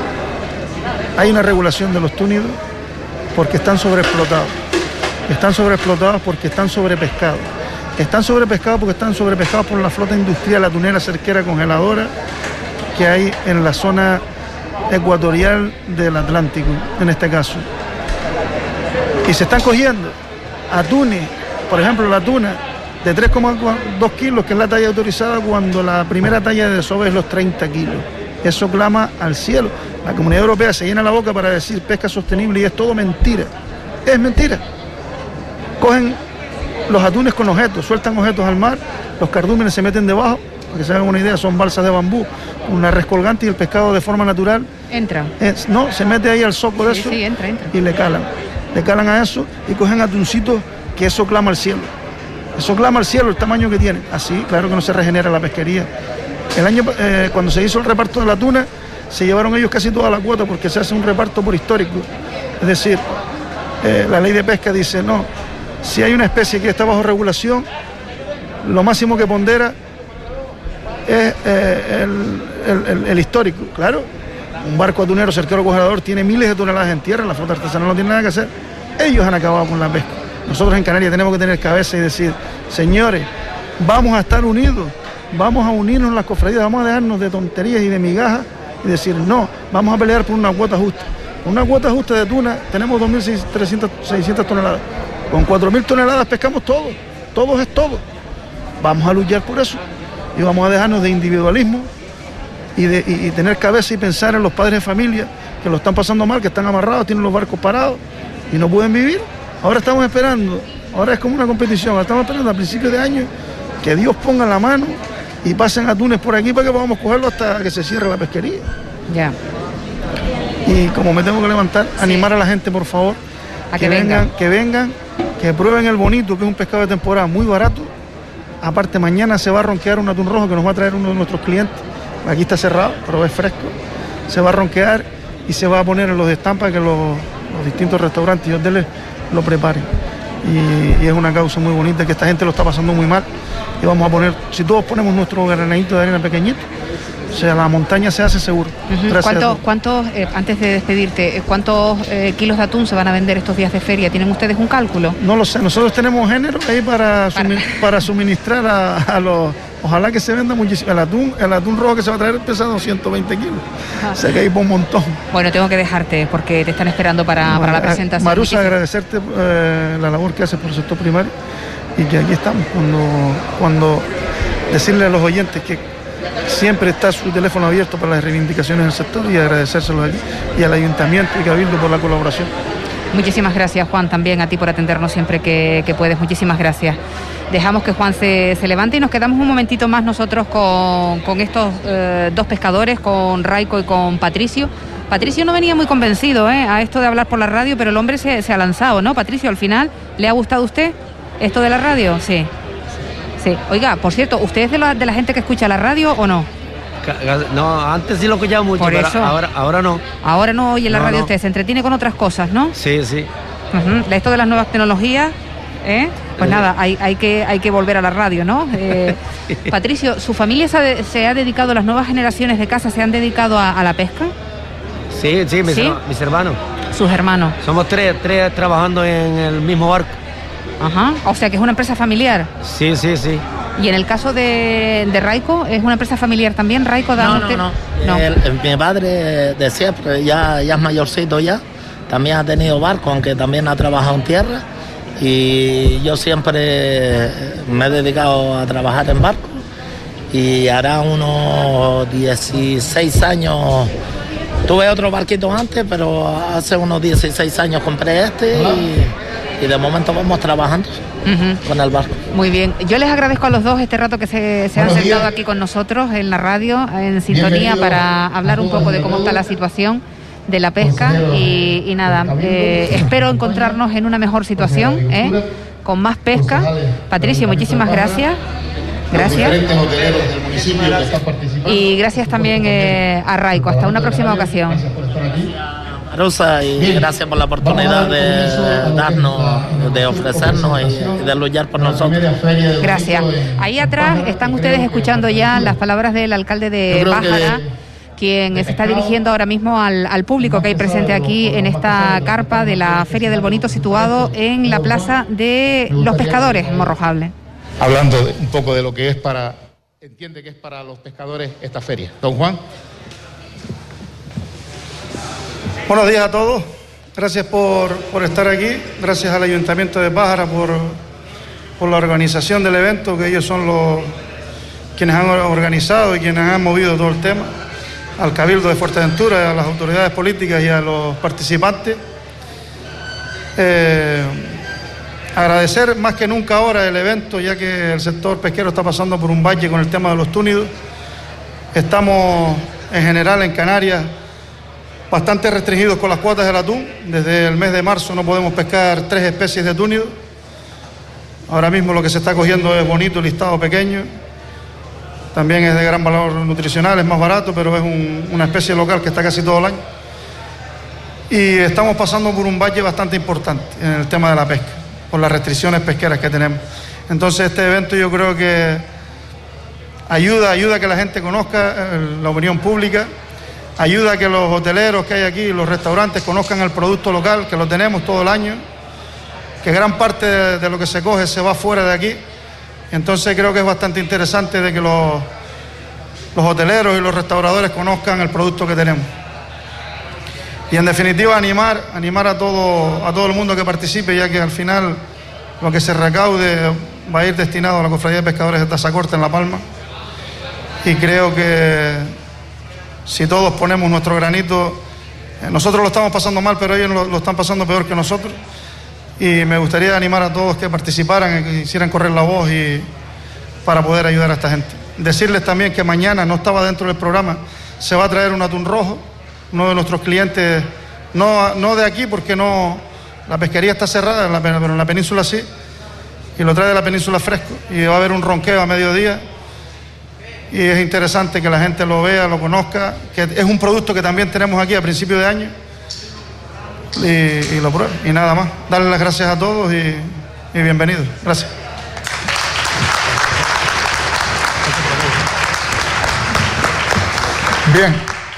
Hay una regulación de los túnidos porque están sobreexplotados. Están sobreexplotados porque están sobrepescados. Están sobrepescados porque están sobrepescados por la flota industrial atunera, cerquera, congeladora que hay en la zona ecuatorial del Atlántico, en este caso. Y se están cogiendo atunes, por ejemplo la tuna de 3,2 kilos, que es la talla autorizada, cuando la primera talla de desove es los 30 kilos. Eso clama al cielo. La Comunidad Europea se llena la boca para decir pesca sostenible y es todo mentira. Es mentira. Cogen los atunes con objetos, sueltan objetos al mar, los cardúmenes se meten debajo. Para que se hagan una idea, son balsas de bambú, una red colgante, y el pescado de forma natural entra. Se mete ahí al zoco de eso, sí, entra. Y le calan a eso y cogen atuncitos, que eso clama al cielo. Eso clama al cielo el tamaño que tiene. Así, claro que no se regenera la pesquería. El año, cuando se hizo el reparto de la tuna, se llevaron ellos casi toda la cuota, porque se hace un reparto por histórico. Es decir, la ley de pesca dice, no, si hay una especie que está bajo regulación, lo máximo que pondera es el histórico. Claro, un barco atunero cerquero congelador tiene miles de toneladas en tierra, la flota artesanal no tiene nada que hacer. Ellos han acabado con la pesca. Nosotros en Canarias tenemos que tener cabeza y decir, señores, vamos a estar unidos, vamos a unirnos en las cofradías, vamos a dejarnos de tonterías y de migajas y decir, no, vamos a pelear por una cuota justa. Una cuota justa de tuna, tenemos 2.600 toneladas. Con 4.000 toneladas pescamos todo es todo. Vamos a luchar por eso y vamos a dejarnos de individualismo y tener cabeza y pensar en los padres de familia que lo están pasando mal, que están amarrados, tienen los barcos parados y no pueden vivir. Ahora estamos esperando, ahora es como una competición, estamos esperando a principios de año que Dios ponga la mano y pasen atunes por aquí para que podamos cogerlo hasta que se cierre la pesquería. Ya. Y como me tengo que levantar, animar a la gente, por favor, a que vengan, que prueben el bonito, que es un pescado de temporada muy barato. Aparte, mañana se va a ronquear un atún rojo que nos va a traer uno de nuestros clientes. Aquí está cerrado, pero es fresco. Se va a ronquear y se va a poner en los estampas que los distintos restaurantes y hoteles lo preparen. Y es una causa muy bonita, que esta gente lo está pasando muy mal. Y vamos a poner, si todos ponemos nuestro granadito de arena pequeñito, o sea, la montaña se hace seguro. ¿Cuántos, antes de despedirte, cuántos kilos de atún se van a vender estos días de feria? ¿Tienen ustedes un cálculo? No lo sé, nosotros tenemos género ahí para suministrar a los... Ojalá que se venda muchísimo. El atún rojo que se va a traer pesa 220 kilos. O sea que hay un montón. Bueno, tengo que dejarte porque te están esperando para la presentación. Marusa, agradecerte la labor que haces por el sector primario y que aquí estamos. Cuando decirle a los oyentes que siempre está su teléfono abierto para las reivindicaciones del sector y agradecérselos aquí y al Ayuntamiento y Cabildo por la colaboración. Muchísimas gracias, Juan, también a ti por atendernos siempre que puedes. Muchísimas gracias. Dejamos que Juan se levante y nos quedamos un momentito más nosotros con estos dos pescadores, con Raico y con Patricio. Patricio no venía muy convencido a esto de hablar por la radio, pero el hombre se ha lanzado, ¿no? Patricio, al final, ¿le ha gustado a usted esto de la radio? Sí. Sí. Oiga, por cierto, ¿usted es de la gente que escucha la radio o no? No, antes sí lo escuchaba mucho, por pero eso, ahora no. Ahora no oye la radio, usted se entretiene con otras cosas, ¿no? Sí. Esto de las nuevas tecnologías, pues nada, hay que volver a la radio, ¿no? Patricio, ¿su familia se ha dedicado, las nuevas generaciones de casa se han dedicado a la pesca? Sí, mis hermanos. Sus hermanos. Somos tres trabajando en el mismo barco. Ajá, o sea que es una empresa familiar. Sí. ¿Y en el caso de Raico, es una empresa familiar también? Raico, no. Mi padre de siempre, ya es mayorcito ya, también ha tenido barco, aunque también ha trabajado en tierra. Y yo siempre me he dedicado a trabajar en barco. Y hará unos 16 años, tuve otro barquito antes, pero hace unos 16 años compré este y de momento vamos trabajando con el barco. Muy bien, yo les agradezco a los dos este rato que se han sentado aquí con nosotros en la radio, en sintonía, para hablar un poco de cómo está la situación de la pesca y nada, espero encontrarnos en una mejor situación, con más pesca. Patricio, muchísimas gracias. Gracias. Y gracias también a Raico. Hasta una próxima ocasión. Rosa, y gracias por la oportunidad de darnos, de ofrecernos y de luchar por nosotros. Gracias. Ahí atrás están ustedes escuchando ya las palabras del alcalde de Pájara, quien se está dirigiendo ahora mismo al público que hay presente aquí en esta carpa de la Feria del Bonito, situado en la Plaza de los Pescadores, en Morrojable. Hablando un poco de lo que entiende que es para los pescadores esta feria. Don Juan. Buenos días a todos, gracias por estar aquí, gracias al Ayuntamiento de Pájara por la organización del evento, que ellos son quienes han organizado y quienes han movido todo el tema, al Cabildo de Fuerteventura, a las autoridades políticas y a los participantes. Agradecer más que nunca ahora el evento, ya que el sector pesquero está pasando por un valle con el tema de los túnidos. Estamos en general en Canarias bastante restringidos con las cuotas del atún. Desde el mes de marzo no podemos pescar 3 especies de túnidos. Ahora mismo lo que se está cogiendo es bonito, listado pequeño. También es de gran valor nutricional, es más barato, pero es una especie local que está casi todo el año. Y estamos pasando por un valle bastante importante en el tema de la pesca, por las restricciones pesqueras que tenemos. Entonces este evento yo creo que ayuda a que la gente conozca la opinión pública, ayuda a que los hoteleros que hay aquí, los restaurantes, conozcan el producto local, que lo tenemos todo el año, que gran parte de lo que se coge se va fuera de aquí. Entonces creo que es bastante interesante de que los hoteleros y los restauradores conozcan el producto que tenemos. Y en definitiva animar a todo el mundo que participe, ya que al final lo que se recaude va a ir destinado a la Cofradía de Pescadores de Tazacorte en La Palma. Y creo que si todos ponemos nuestro granito, nosotros lo estamos pasando mal, pero ellos lo están pasando peor que nosotros. Y me gustaría animar a todos que participaran, que hicieran correr la voz para poder ayudar a esta gente. Decirles también que mañana, no estaba dentro del programa, se va a traer un atún rojo, uno de nuestros clientes, no de aquí porque no, la pesquería está cerrada, pero en la península sí, y lo trae de la península fresco, y va a haber un ronqueo a mediodía, y es interesante que la gente lo vea, lo conozca, que es un producto que también tenemos aquí a principio de año, y lo prueben, y nada más. Darles las gracias a todos y bienvenidos. Gracias. Bien.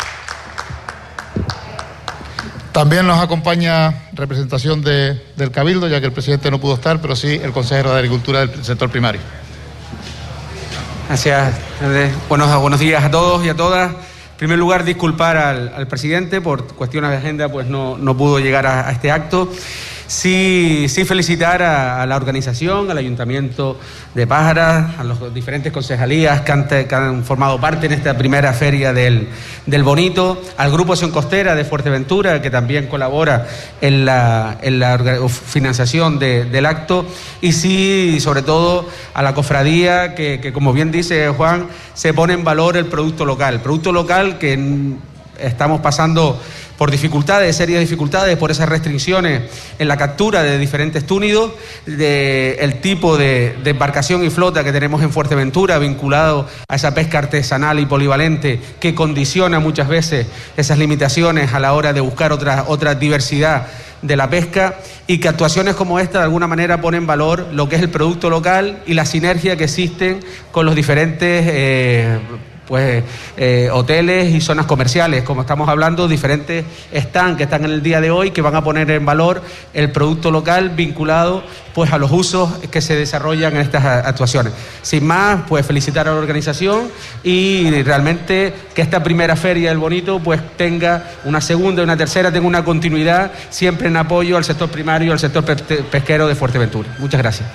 También nos acompaña representación del Cabildo, ya que el presidente no pudo estar, pero sí el consejero de Agricultura del sector primario. Gracias. Buenos días a todos y a todas. En primer lugar, disculpar al presidente por cuestiones de agenda, pues no pudo llegar a este acto. Sí felicitar a la organización, al Ayuntamiento de Pájara, a las diferentes concejalías que han formado parte en esta primera feria del Bonito, al Grupo Acción Costera de Fuerteventura, que también colabora en la financiación del acto, y sí, sobre todo, a la cofradía que, como bien dice Juan, se pone en valor el producto local que estamos pasando por dificultades, serias dificultades, por esas restricciones en la captura de diferentes túnidos, el tipo de embarcación y flota que tenemos en Fuerteventura vinculado a esa pesca artesanal y polivalente que condiciona muchas veces esas limitaciones a la hora de buscar otra diversidad de la pesca, y que actuaciones como esta de alguna manera ponen en valor lo que es el producto local y la sinergia que existen con los diferentes hoteles y zonas comerciales, como estamos hablando, diferentes stands que están en el día de hoy, que van a poner en valor el producto local vinculado pues a los usos que se desarrollan en estas actuaciones. Sin más, pues felicitar a la organización y realmente que esta primera feria del Bonito pues tenga una segunda y una tercera, tenga una continuidad siempre en apoyo al sector primario y al sector pesquero de Fuerteventura. Muchas gracias.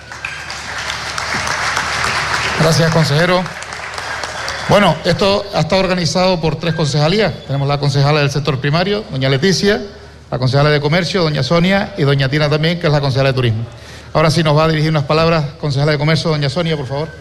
Gracias, consejero. Bueno, esto ha estado organizado por 3 concejalías. Tenemos la concejala del sector primario, doña Leticia, la concejala de comercio, doña Sonia, y doña Tina también, que es la concejala de turismo. Ahora sí nos va a dirigir unas palabras, concejala de comercio, doña Sonia, por favor.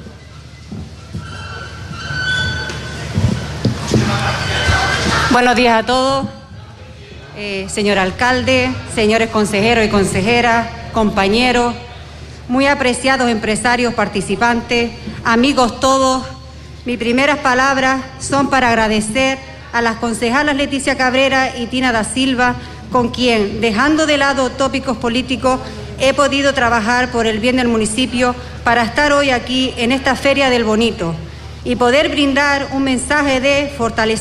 Buenos días a todos, señor alcalde, señores consejeros y consejeras, compañeros, muy apreciados empresarios participantes, amigos todos. Mis primeras palabras son para agradecer a las concejalas Leticia Cabrera y Tina da Silva, con quien, dejando de lado tópicos políticos, he podido trabajar por el bien del municipio para estar hoy aquí en esta Feria del Bonito y poder brindar un mensaje de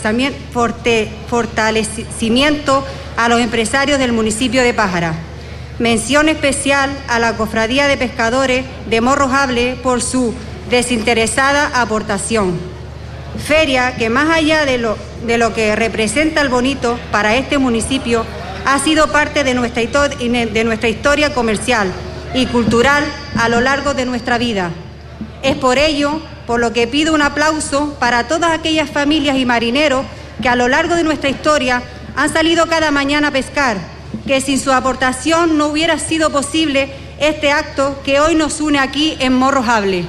fortalecimiento a los empresarios del municipio de Pájara. Mención especial a la Cofradía de Pescadores de Morrojable por su desinteresada aportación. Feria que, más allá de lo que representa el Bonito para este municipio, ha sido parte de nuestra historia comercial y cultural a lo largo de nuestra vida. Es por ello por lo que pido un aplauso para todas aquellas familias y marineros que a lo largo de nuestra historia han salido cada mañana a pescar, que sin su aportación no hubiera sido posible este acto que hoy nos une aquí en Morrojable.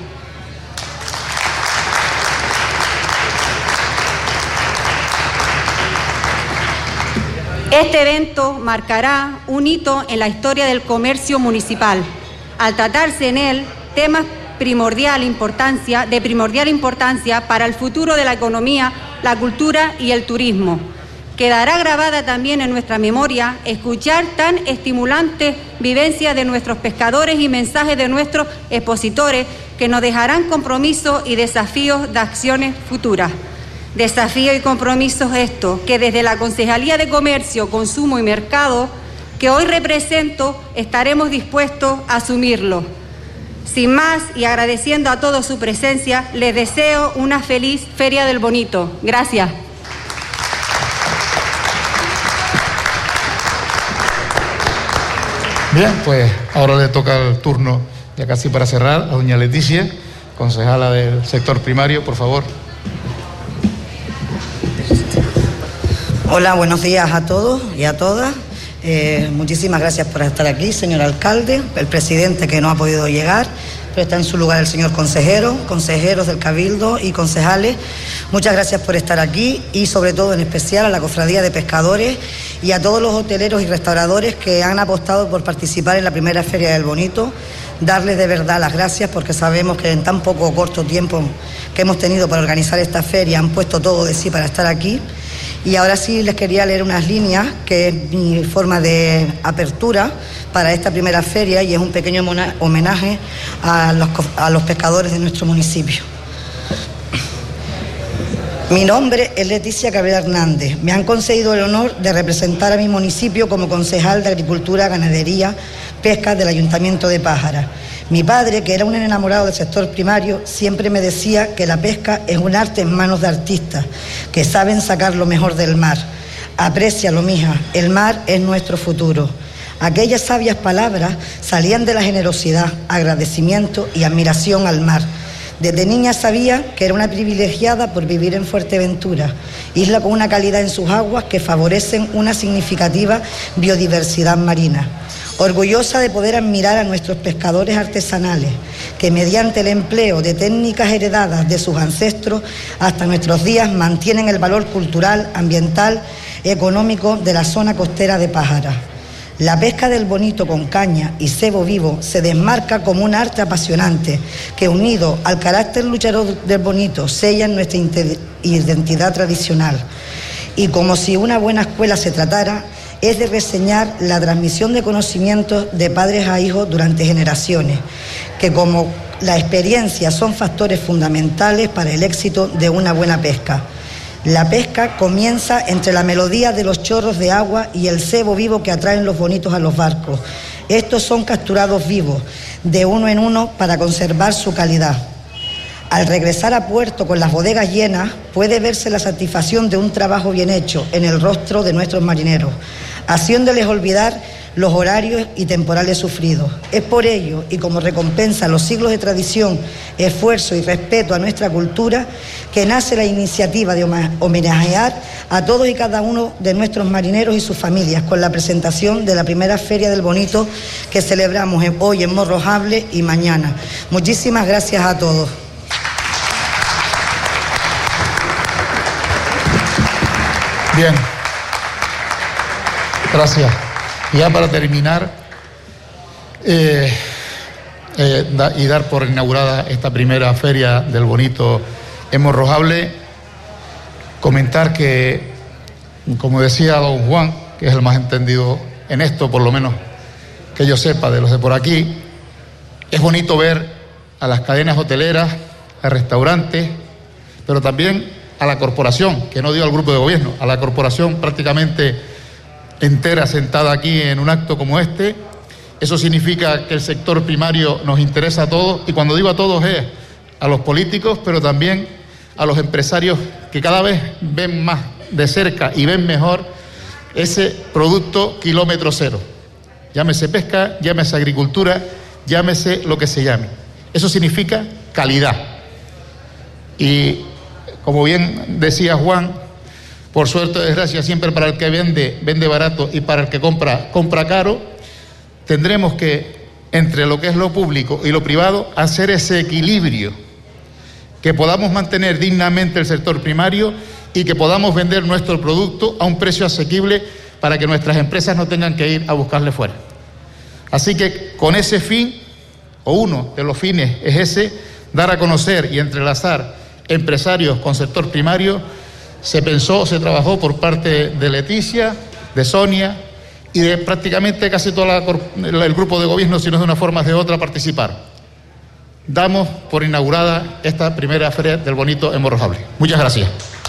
Este evento marcará un hito en la historia del comercio municipal, al tratarse en él temas de primordial importancia para el futuro de la economía, la cultura y el turismo. Quedará grabada también en nuestra memoria escuchar tan estimulantes vivencias de nuestros pescadores y mensajes de nuestros expositores que nos dejarán compromisos y desafíos de acciones futuras. Desafíos y compromisos estos que desde la Concejalía de Comercio, Consumo y Mercado, que hoy represento, estaremos dispuestos a asumirlos. Sin más, y agradeciendo a todos su presencia, les deseo una feliz Feria del Bonito. Gracias. Bien, pues ahora le toca el turno, ya casi para cerrar, a doña Leticia, concejala del sector primario, por favor. Hola, buenos días a todos y a todas. Muchísimas gracias por estar aquí, señor alcalde, el presidente que no ha podido llegar, pero está en su lugar el señor consejero, consejeros del Cabildo y concejales. Muchas gracias por estar aquí y sobre todo en especial a la Cofradía de Pescadores y a todos los hoteleros y restauradores que han apostado por participar en la primera Feria del Bonito. Darles de verdad las gracias porque sabemos que en tan poco corto tiempo que hemos tenido para organizar esta feria han puesto todo de sí para estar aquí. Y ahora sí les quería leer unas líneas, que es mi forma de apertura para esta primera feria y es un pequeño homenaje a los pescadores de nuestro municipio. Mi nombre es Leticia Cabrera Hernández. Me han concedido el honor de representar a mi municipio como concejal de Agricultura, Ganadería, Pesca del Ayuntamiento de Pájara. Mi padre, que era un enamorado del sector primario, siempre me decía que la pesca es un arte en manos de artistas, que saben sacar lo mejor del mar. Aprécialo, mija, el mar es nuestro futuro. Aquellas sabias palabras salían de la generosidad, agradecimiento y admiración al mar. Desde niña sabía que era una privilegiada por vivir en Fuerteventura, isla con una calidad en sus aguas que favorecen una significativa biodiversidad marina. Orgullosa de poder admirar a nuestros pescadores artesanales, que mediante el empleo de técnicas heredadas de sus ancestros hasta nuestros días mantienen el valor cultural, ambiental, económico de la zona costera de Pájara. La pesca del bonito con caña y cebo vivo se desmarca como un arte apasionante que, unido al carácter luchador del bonito, sellan nuestra identidad tradicional. Y como si una buena escuela se tratara, es de reseñar la transmisión de conocimientos de padres a hijos durante generaciones, que como la experiencia son factores fundamentales para el éxito de una buena pesca. La pesca comienza entre la melodía de los chorros de agua y el cebo vivo que atraen los bonitos a los barcos. Estos son capturados vivos, de uno en uno, para conservar su calidad. Al regresar a puerto con las bodegas llenas, puede verse la satisfacción de un trabajo bien hecho en el rostro de nuestros marineros, haciéndoles olvidar los horarios y temporales sufridos. Es por ello, y como recompensa a los siglos de tradición, esfuerzo y respeto a nuestra cultura, que nace la iniciativa de homenajear a todos y cada uno de nuestros marineros y sus familias con la presentación de la primera Feria del Bonito que celebramos hoy en Morrojable y mañana. Muchísimas gracias a todos. Bien, gracias. Y ya para terminar y dar por inaugurada esta primera Feria del Bonito en Morrojable, comentar que, como decía don Juan, que es el más entendido en esto, por lo menos que yo sepa de los de por aquí, es bonito ver a las cadenas hoteleras, a restaurantes, pero también a la corporación, que no dio al grupo de gobierno, a la corporación prácticamente entera sentada aquí en un acto como este. Eso significa que el sector primario nos interesa a todos, y cuando digo a todos es a los políticos, pero también a los empresarios que cada vez ven más de cerca y ven mejor ese producto kilómetro cero. Llámese pesca, llámese agricultura, llámese lo que se llame. Eso significa calidad. Y como bien decía Juan, por suerte o desgracia, siempre para el que vende, vende barato, y para el que compra, compra caro. Tendremos que, entre lo que es lo público y lo privado, hacer ese equilibrio, que podamos mantener dignamente el sector primario y que podamos vender nuestro producto a un precio asequible para que nuestras empresas no tengan que ir a buscarle fuera. Así que con ese fin, o uno de los fines es ese, dar a conocer y entrelazar empresarios con sector primario. Se pensó, se trabajó por parte de Leticia, de Sonia y de prácticamente casi todo el grupo de gobierno, si no de una forma o de otra, participar. Damos por inaugurada esta primera Feria del Bonito en Morrojable. Muchas gracias.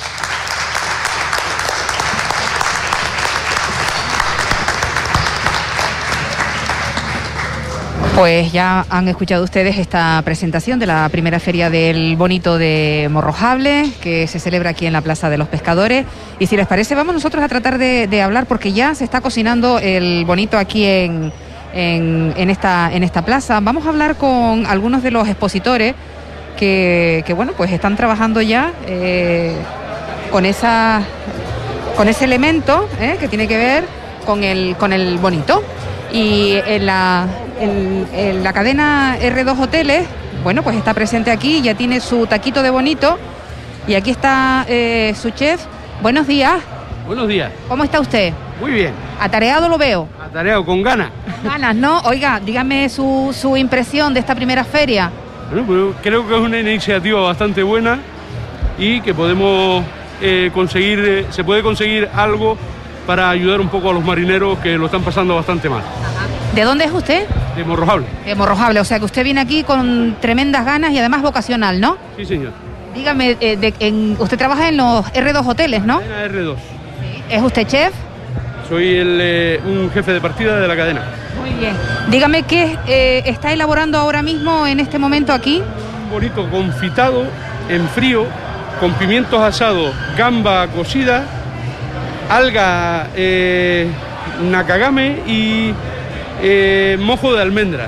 Pues ya han escuchado ustedes esta presentación de la primera Feria del Bonito de Morrojable, que se celebra aquí en la Plaza de los Pescadores. Y si les parece, vamos nosotros a tratar de hablar, porque ya se está cocinando el bonito aquí en esta plaza. Vamos a hablar con algunos de los expositores que bueno, pues están trabajando ya con con ese elemento que tiene que ver con el bonito. Y en la cadena R2 Hoteles, bueno, pues está presente aquí, ya tiene su taquito de bonito. Y aquí está su chef. Buenos días. Buenos días. ¿Cómo está usted? Muy bien. Atareado lo veo. Atareado, con ganas. Ganas, ¿no? Oiga, dígame su impresión de esta primera feria. Bueno, pues creo que es una iniciativa bastante buena y que podemos conseguir, se puede conseguir algo para ayudar un poco a los marineros que lo están pasando bastante mal. ¿De dónde es usted? De Morrojable. De Morrojable, o sea que usted viene aquí con tremendas ganas y además vocacional, ¿no? Sí, señor. Dígame, usted trabaja en los R2 Hoteles, ¿no? En la R2. Sí. ¿Es usted chef? Soy un jefe de partida de la cadena. Muy bien. Dígame qué está elaborando ahora mismo en este momento aquí. Un bonito confitado en frío, con pimientos asados, gamba cocida, alga nakagame y mojo de almendras.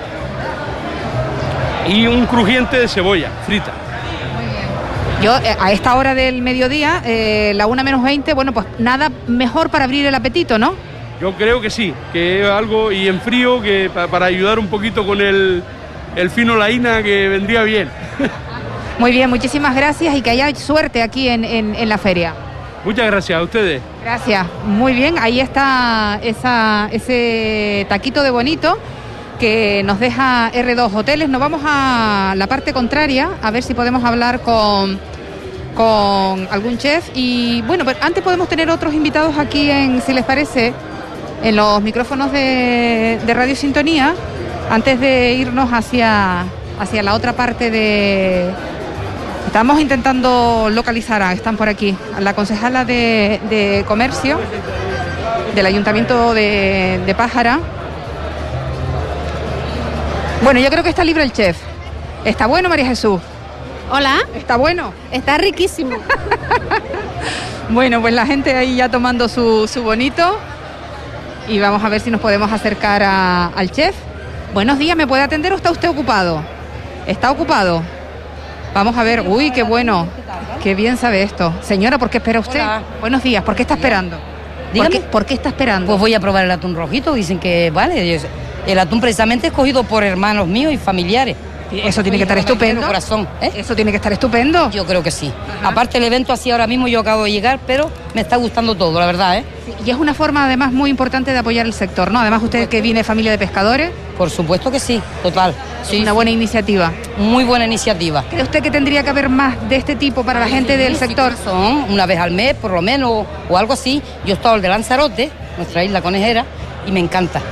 Y un crujiente de cebolla frita. Yo, a esta hora del mediodía, la 1:20, bueno, pues nada mejor para abrir el apetito, ¿no? Yo creo que sí, que es algo, y en frío, que para ayudar un poquito con el fino laína, que vendría bien. Muy bien, muchísimas gracias y que haya suerte aquí en la feria. Muchas gracias a ustedes. Gracias, muy bien, ahí está ese taquito de bonito que nos deja R2 Hoteles. Nos vamos a la parte contraria, a ver si podemos hablar con algún chef. Y bueno, pero antes podemos tener otros invitados aquí, si les parece, en los micrófonos de Radio Sintonía, antes de irnos hacia la otra parte de... Estamos intentando localizar, están por aquí, a la concejala de Comercio del Ayuntamiento de Pájara. Bueno, yo creo que está libre el chef. ¿Está bueno, María Jesús? Hola. ¿Está bueno? Está riquísimo. Bueno, pues la gente ahí ya tomando su bonito. Y vamos a ver si nos podemos acercar al chef. Buenos días, ¿me puede atender o está usted ocupado? ¿Está ocupado? Vamos a ver. Uy, qué bueno. Qué bien sabe esto. Señora, ¿por qué espera usted? Hola. Buenos días, ¿por qué está esperando? ¿Por qué está esperando? Pues voy a probar el atún rojito, dicen que vale. El atún precisamente escogido por hermanos míos y familiares. Eso tiene que estar estupendo. Corazón, ¿eh? Eso tiene que estar estupendo. Yo creo que sí. Aparte el evento así ahora mismo yo acabo de llegar, pero me está gustando todo, la verdad, ¿eh? Sí, y es una forma además muy importante de apoyar el sector, ¿no? Además usted que viene de familia de pescadores. Por supuesto que sí, total. Sí, es una buena iniciativa. Muy buena iniciativa. ¿Cree usted que tendría que haber más de este tipo para la gente del sector? Son una vez al mes, por lo menos, o algo así. Yo he estado el de Lanzarote, nuestra isla conejera, y me encanta.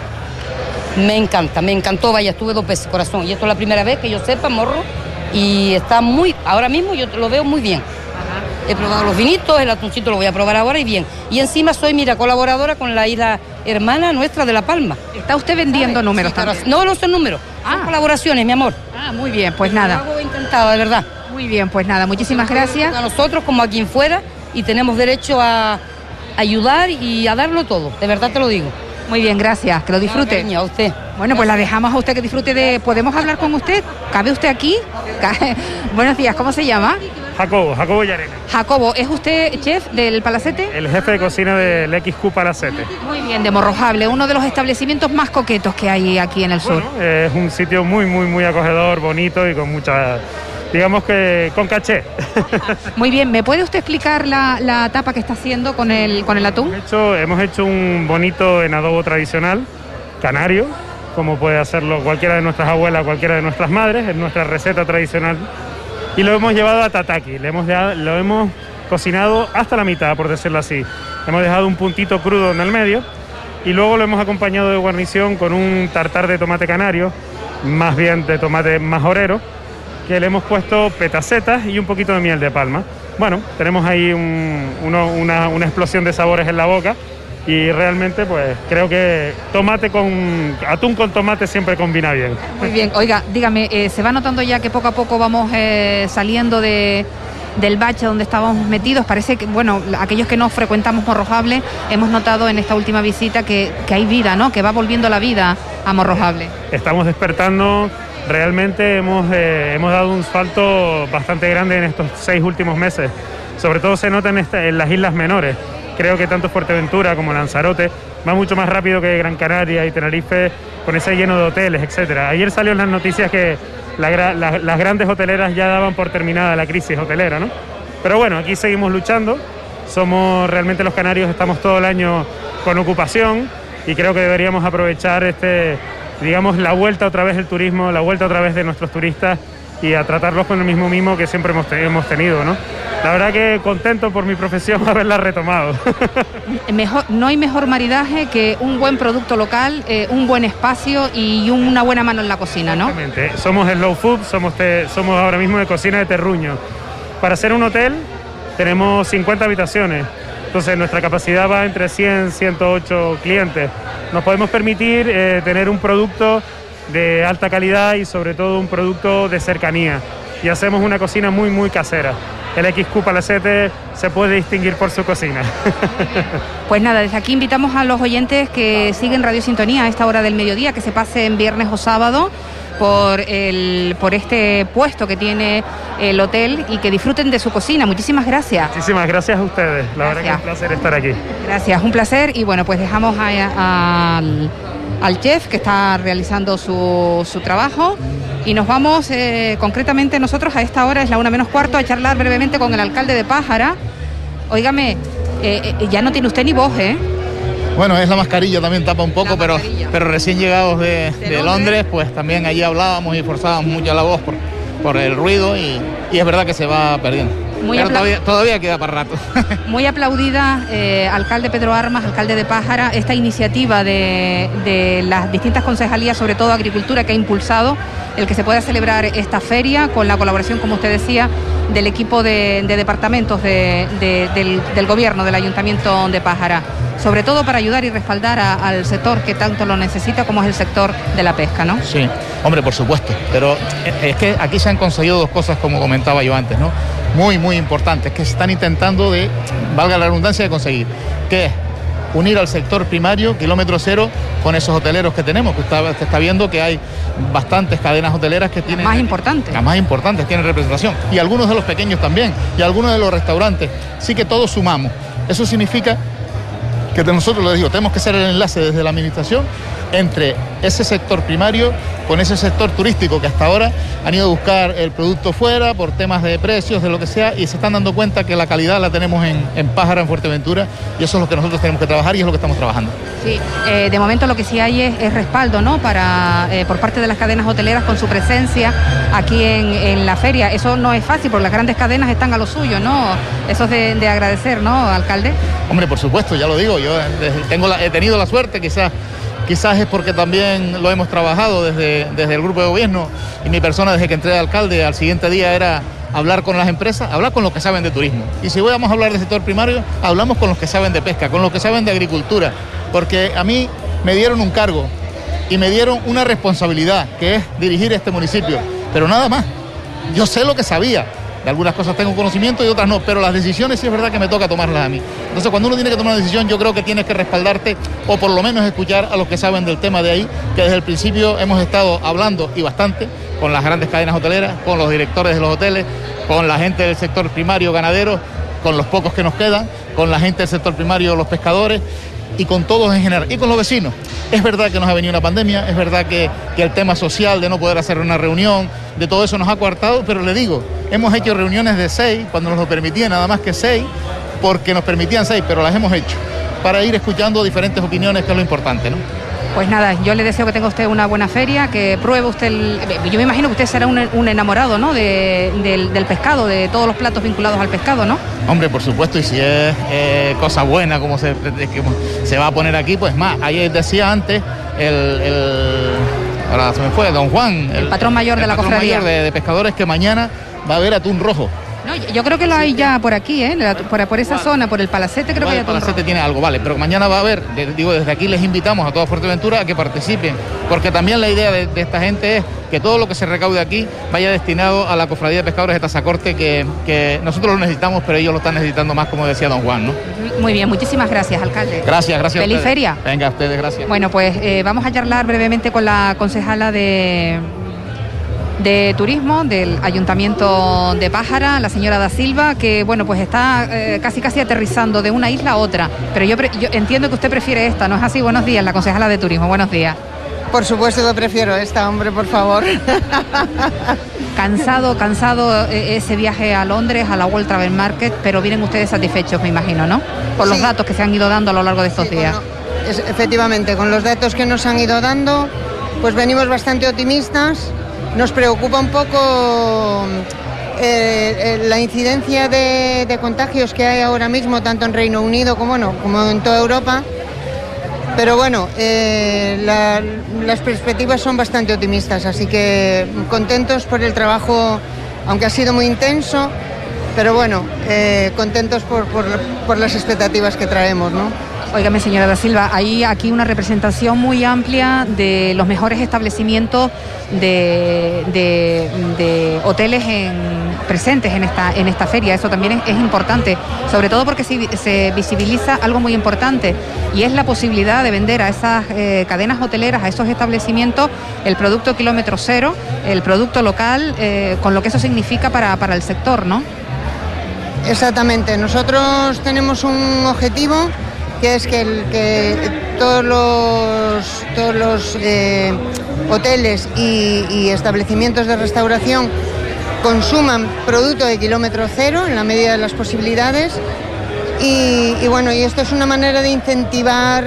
Me encantó, vaya, estuve 2 veces, corazón. Y esto es la primera vez que yo sepa, morro, y está ahora mismo yo lo veo muy bien. He probado los vinitos, el atuncito lo voy a probar ahora y bien. Y encima soy, mira, colaboradora con la isla hermana nuestra de La Palma. ¿Está usted vendiendo números también? No son números, son colaboraciones, mi amor. Muy bien, pues nada. Lo hago encantado, de verdad. Muy bien, pues nada, muchísimas gracias. A nosotros como a quien fuera, y tenemos derecho a ayudar y a darlo todo, de verdad te lo digo. Muy bien, gracias, que lo disfrute. A usted. Bueno, pues la dejamos a usted que disfrute de... ¿Podemos hablar con usted? ¿Cabe usted aquí? Buenos días, ¿cómo se llama? Jacobo Llarena. Jacobo, ¿es usted chef del Palacete? El jefe de cocina del XQ Palacete. Muy bien, de Morrojable, uno de los establecimientos más coquetos que hay aquí en el sur. Es un sitio muy acogedor, bonito y con mucha... Digamos que con caché. Muy bien, ¿me puede usted explicar la tapa que está haciendo con el atún? Hemos hecho un bonito en adobo tradicional, canario, como puede hacerlo cualquiera de nuestras abuelas, cualquiera de nuestras madres, es nuestra receta tradicional. Y lo hemos llevado a tataki, lo hemos cocinado hasta la mitad, por decirlo así. Hemos dejado un puntito crudo en el medio y luego lo hemos acompañado de guarnición con un tartar de tomate canario, más bien de tomate majorero, que le hemos puesto petacetas y un poquito de miel de palma. Bueno, tenemos ahí una explosión de sabores en la boca y realmente pues creo que atún con tomate siempre combina bien. Muy bien, oiga, dígame, ¿se va notando ya que poco a poco vamos saliendo del bache donde estábamos metidos? Parece que, bueno, aquellos que no frecuentamos Morrojable hemos notado en esta última visita que hay vida, ¿no? Que va volviendo la vida a Morrojable. Estamos despertando. Realmente hemos dado un salto bastante grande en estos 6 últimos meses. Sobre todo se nota en las islas menores, creo que tanto Fuerteventura como Lanzarote va mucho más rápido que Gran Canaria y Tenerife con ese lleno de hoteles, etcétera. Ayer salió en las noticias que las grandes hoteleras ya daban por terminada la crisis hotelera, ¿no? Pero bueno, aquí seguimos luchando. Realmente los canarios estamos todo el año con ocupación y creo que deberíamos aprovechar digamos, la vuelta otra vez del turismo, la vuelta otra vez de nuestros turistas y a tratarlos con el mismo mimo que siempre hemos tenido, ¿no? La verdad que contento por mi profesión haberla retomado. No hay mejor maridaje que un buen producto local, un buen espacio y una buena mano en la cocina, ¿no? Exactamente. Somos Slow Food, somos ahora mismo de cocina de terruño. Para hacer un hotel tenemos 50 habitaciones, entonces nuestra capacidad va entre 100 y 108 clientes. Nos podemos permitir tener un producto de alta calidad y sobre todo un producto de cercanía. Y hacemos una cocina muy, muy casera. El XQ Palacete se puede distinguir por su cocina. Pues nada, desde aquí invitamos a los oyentes que siguen Radio Sintonía a esta hora del mediodía, que se pasen viernes o sábado por este puesto que tiene el hotel y que disfruten de su cocina. Muchísimas gracias. Muchísimas gracias a ustedes. La verdad que es un placer estar aquí. Gracias, un placer. Y bueno, pues dejamos al chef que está realizando su trabajo y nos vamos concretamente nosotros a esta hora, es la 1:45, a charlar brevemente con el alcalde de Pájara. Óigame, ya no tiene usted ni voz, ¿eh? Bueno, es la mascarilla, también tapa un poco, pero recién llegados de Londres, pues también allí hablábamos y forzábamos mucho la voz por el ruido y es verdad que se va perdiendo. Pero todavía queda para rato. Muy aplaudida, alcalde Pedro Armas, alcalde de Pájara, esta iniciativa de las distintas concejalías, sobre todo Agricultura, que ha impulsado el que se pueda celebrar esta feria con la colaboración, como usted decía, del equipo de departamentos del gobierno, del Ayuntamiento de Pájara, sobre todo para ayudar y respaldar al sector que tanto lo necesita, como es el sector de la pesca, ¿no? Sí, hombre, por supuesto, pero es que aquí se han conseguido dos cosas, como comentaba yo antes, ¿no? Muy, muy importantes, que se están intentando valga la redundancia, de conseguir, que es unir al sector primario, kilómetro cero, con esos hoteleros que tenemos, que usted está viendo que hay bastantes cadenas hoteleras que tienen... Las más importantes tienen representación, y algunos de los pequeños también, y algunos de los restaurantes, sí que todos sumamos. Eso significa que nosotros, les digo, tenemos que ser el enlace desde la administración entre ese sector primario con ese sector turístico que hasta ahora han ido a buscar el producto fuera por temas de precios, de lo que sea, y se están dando cuenta que la calidad la tenemos en Pájara, en Fuerteventura, y eso es lo que nosotros tenemos que trabajar y es lo que estamos trabajando. Sí, de momento lo que sí hay es respaldo, ¿no? Por parte de las cadenas hoteleras con su presencia aquí en la feria. Eso no es fácil porque las grandes cadenas están a lo suyo, ¿no? Eso es de agradecer, ¿no, alcalde? Hombre, por supuesto, ya lo digo, yo he tenido la suerte, quizás es porque también lo hemos trabajado desde el grupo de gobierno, y mi persona desde que entré de alcalde al siguiente día era hablar con las empresas, hablar con los que saben de turismo. Y si vamos a hablar del sector primario, hablamos con los que saben de pesca, con los que saben de agricultura, porque a mí me dieron un cargo y me dieron una responsabilidad, que es dirigir este municipio, pero nada más. Yo sé lo que sabía. De algunas cosas tengo conocimiento y otras no, pero las decisiones sí es verdad que me toca tomarlas a mí. Entonces, cuando uno tiene que tomar una decisión, yo creo que tienes que respaldarte o por lo menos escuchar a los que saben del tema de ahí, que desde el principio hemos estado hablando y bastante con las grandes cadenas hoteleras, con los directores de los hoteles, con la gente del sector primario ganadero, con los pocos que nos quedan, con la gente del sector primario, los pescadores, y con todos en general, y con los vecinos. Es verdad que nos ha venido una pandemia, es verdad que el tema social de no poder hacer una reunión, de todo eso nos ha coartado, pero le digo, hemos hecho reuniones de 6, cuando nos lo permitían nada más que 6, porque nos permitían 6, pero las hemos hecho, para ir escuchando diferentes opiniones, que es lo importante, ¿no? Pues nada, yo le deseo que tenga usted una buena feria, que pruebe usted, yo me imagino que usted será un enamorado, ¿no? Del pescado, de todos los platos vinculados al pescado, ¿no? Hombre, por supuesto, y si es cosa buena como se va a poner aquí, pues más. Ayer decía antes ahora se me fue, don Juan, el patrón mayor de la cofradía. El patrón mayor de pescadores, que mañana va a haber atún rojo. No, yo creo que lo hay ya por aquí, por esa zona, por el Palacete, creo que hay atún rojo. El Palacete tiene algo, vale, pero mañana va a haber, desde aquí les invitamos a toda Fuerteventura a que participen, porque también la idea de esta gente es que todo lo que se recaude aquí vaya destinado a la cofradía de pescadores de Tazacorte, que nosotros lo necesitamos, pero ellos lo están necesitando más, como decía don Juan, ¿no? Muy bien, muchísimas gracias, alcalde. Gracias. Feliz feria. Venga, a ustedes, gracias. Bueno, pues vamos a charlar brevemente con la concejala de de Turismo del Ayuntamiento de Pájara, la señora Da Silva, que bueno, pues está casi aterrizando de una isla a otra, pero yo entiendo que usted prefiere esta, ¿no es así? Buenos días, la concejala de Turismo, buenos días. Por supuesto que prefiero esta, hombre, por favor. Cansado ese viaje a Londres, a la World Travel Market, pero vienen ustedes satisfechos, me imagino, ¿no? Por los datos que se han ido dando a lo largo de estos días. Efectivamente, con los datos que nos han ido dando, pues venimos bastante optimistas. Nos preocupa un poco la incidencia de contagios que hay ahora mismo, tanto en Reino Unido como en toda Europa. Pero bueno, las perspectivas son bastante optimistas, así que contentos por el trabajo, aunque ha sido muy intenso, pero bueno, contentos por las expectativas que traemos, ¿no? Óigame, señora Da Silva, hay aquí una representación muy amplia de los mejores establecimientos de hoteles presentes en esta feria. Eso también es importante, sobre todo porque se visibiliza algo muy importante, y es la posibilidad de vender a esas cadenas hoteleras, a esos establecimientos, el producto kilómetro cero, el producto local, con lo que eso significa para el sector, ¿no? Exactamente. Nosotros tenemos un objetivo, que es que todos los hoteles y establecimientos de restauración consuman producto de kilómetro cero en la medida de las posibilidades, y bueno, y esto es una manera de incentivar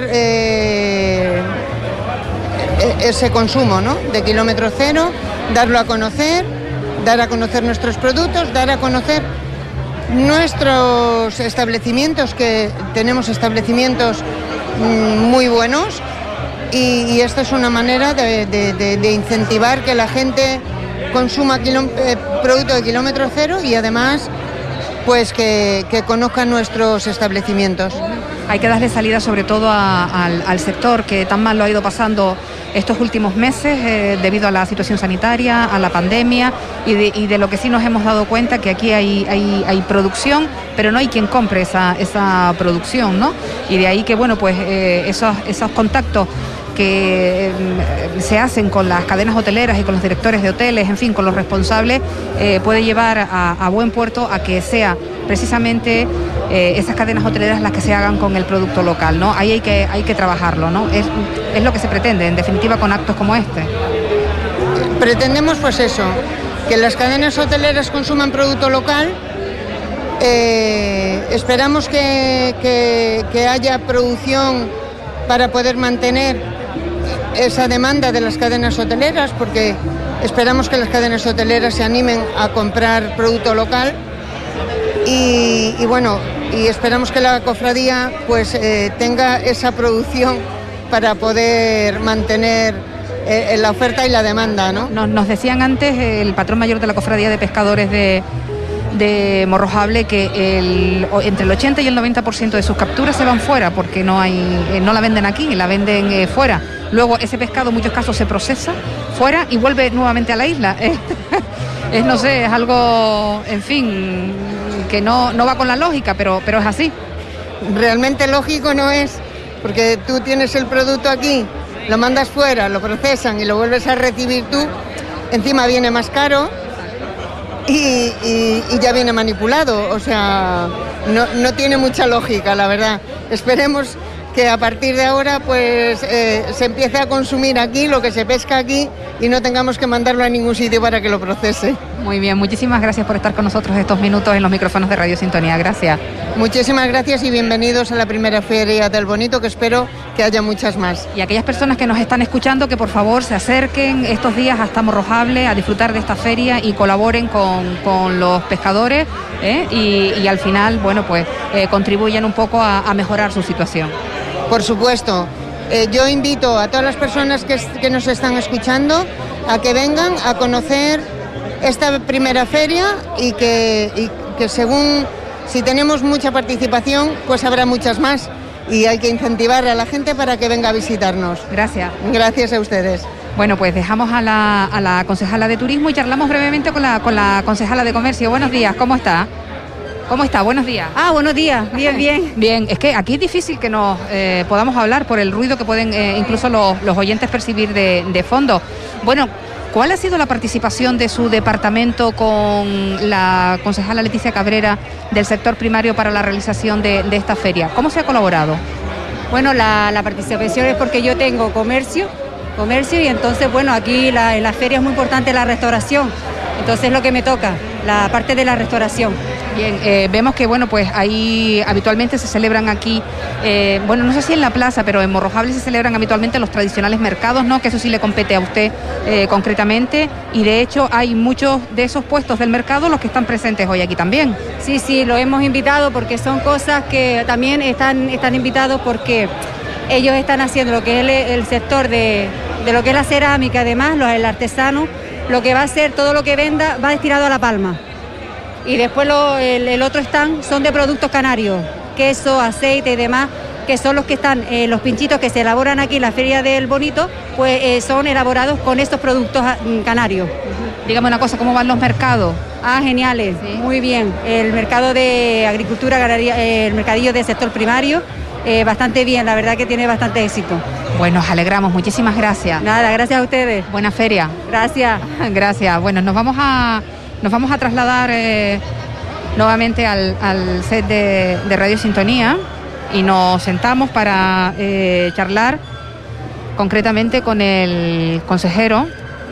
ese consumo, ¿no?, de kilómetro cero, darlo a conocer, dar a conocer nuestros productos, dar a conocer nuestros establecimientos, que tenemos establecimientos muy buenos, y esto es una manera de incentivar que la gente consuma producto de kilómetro cero, y además pues que conozcan nuestros establecimientos. Hay que darle salida sobre todo al sector que tan mal lo ha ido pasando estos últimos meses debido a la situación sanitaria, a la pandemia, y de lo que sí nos hemos dado cuenta, que aquí hay producción, pero no hay quien compre esa producción, ¿no? Y de ahí que, bueno, pues esos contactos que se hacen con las cadenas hoteleras y con los directores de hoteles, en fin, con los responsables, puede llevar a buen puerto a que sea precisamente esas cadenas hoteleras las que se hagan con el producto local, ¿no? Ahí hay que trabajarlo, ¿no? Es lo que se pretende, en definitiva, con actos como este. Pretendemos, pues eso, que las cadenas hoteleras consuman producto local. Esperamos que haya producción para poder mantener esa demanda de las cadenas hoteleras, porque esperamos que las cadenas hoteleras se animen a comprar producto local, y bueno, y esperamos que la cofradía pues tenga esa producción para poder mantener la oferta y la demanda, ¿no? Nos decían antes el patrón mayor de la Cofradía de Pescadores de Morrojable que entre el 80 y el 90% de sus capturas se van fuera, porque no la venden aquí, la venden fuera. Luego ese pescado en muchos casos se procesa fuera y vuelve nuevamente a la isla. No sé, es algo, en fin, que no va con la lógica, pero es así. Realmente lógico no es, porque tú tienes el producto aquí, lo mandas fuera, lo procesan y lo vuelves a recibir tú, encima viene más caro y ya viene manipulado. O sea, no tiene mucha lógica, la verdad. Esperemos que a partir de ahora pues se empiece a consumir aquí lo que se pesca aquí y no tengamos que mandarlo a ningún sitio para que lo procese. Muy bien, muchísimas gracias por estar con nosotros estos minutos en los micrófonos de Radio Sintonía. Gracias. Muchísimas gracias y bienvenidos a la primera Feria del Bonito, que espero que haya muchas más. Y aquellas personas que nos están escuchando, que por favor se acerquen estos días hasta Morrojable a disfrutar de esta feria y colaboren con los pescadores, y al final, bueno, pues contribuyan un poco a mejorar su situación. Por supuesto. Yo invito a todas las personas que nos están escuchando a que vengan a conocer esta primera feria, y que según, si tenemos mucha participación, pues habrá muchas más, y hay que incentivar a la gente para que venga a visitarnos. Gracias. Gracias a ustedes. Bueno, pues dejamos a la concejala de Turismo y charlamos brevemente con la concejala de Comercio. Buenos días, ¿cómo está? ¿Cómo está? Buenos días. Buenos días. Bien, bien. Bien, es que aquí es difícil que nos podamos hablar por el ruido que pueden incluso los oyentes percibir de fondo. Bueno, ¿Cuál ha sido la participación de su departamento con la concejala Leticia Cabrera del sector primario para la realización de esta feria? ¿Cómo se ha colaborado? Bueno, la participación es porque yo tengo comercio y entonces, bueno, aquí en la feria es muy importante la restauración, entonces es lo que me toca, la parte de la restauración. Bien, vemos que, bueno, pues ahí habitualmente se celebran aquí, bueno, no sé si en la plaza, pero en Morrojable se celebran habitualmente los tradicionales mercados, ¿no? Que eso sí le compete a usted concretamente, y de hecho hay muchos de esos puestos del mercado los que están presentes hoy aquí también. Sí, lo hemos invitado porque son cosas que también están invitados porque ellos están haciendo lo que es el sector de lo que es la cerámica, además, el artesano, lo que va a hacer, todo lo que venda va destinado a La Palma. Y después el otro stand son de productos canarios, queso, aceite y demás, que son los que están, los pinchitos que se elaboran aquí en la Feria del Bonito, pues son elaborados con estos productos canarios. Dígame una cosa, ¿cómo van los mercados? Geniales, sí. Muy bien. El mercado de agricultura, ganadería, el mercadillo del sector primario, bastante bien, la verdad que tiene bastante éxito. Bueno, nos alegramos, muchísimas gracias. Nada, gracias a ustedes. Buena feria. Gracias. Gracias. Bueno, nos vamos a trasladar nuevamente al set de Radio Sintonía y nos sentamos para charlar concretamente con el consejero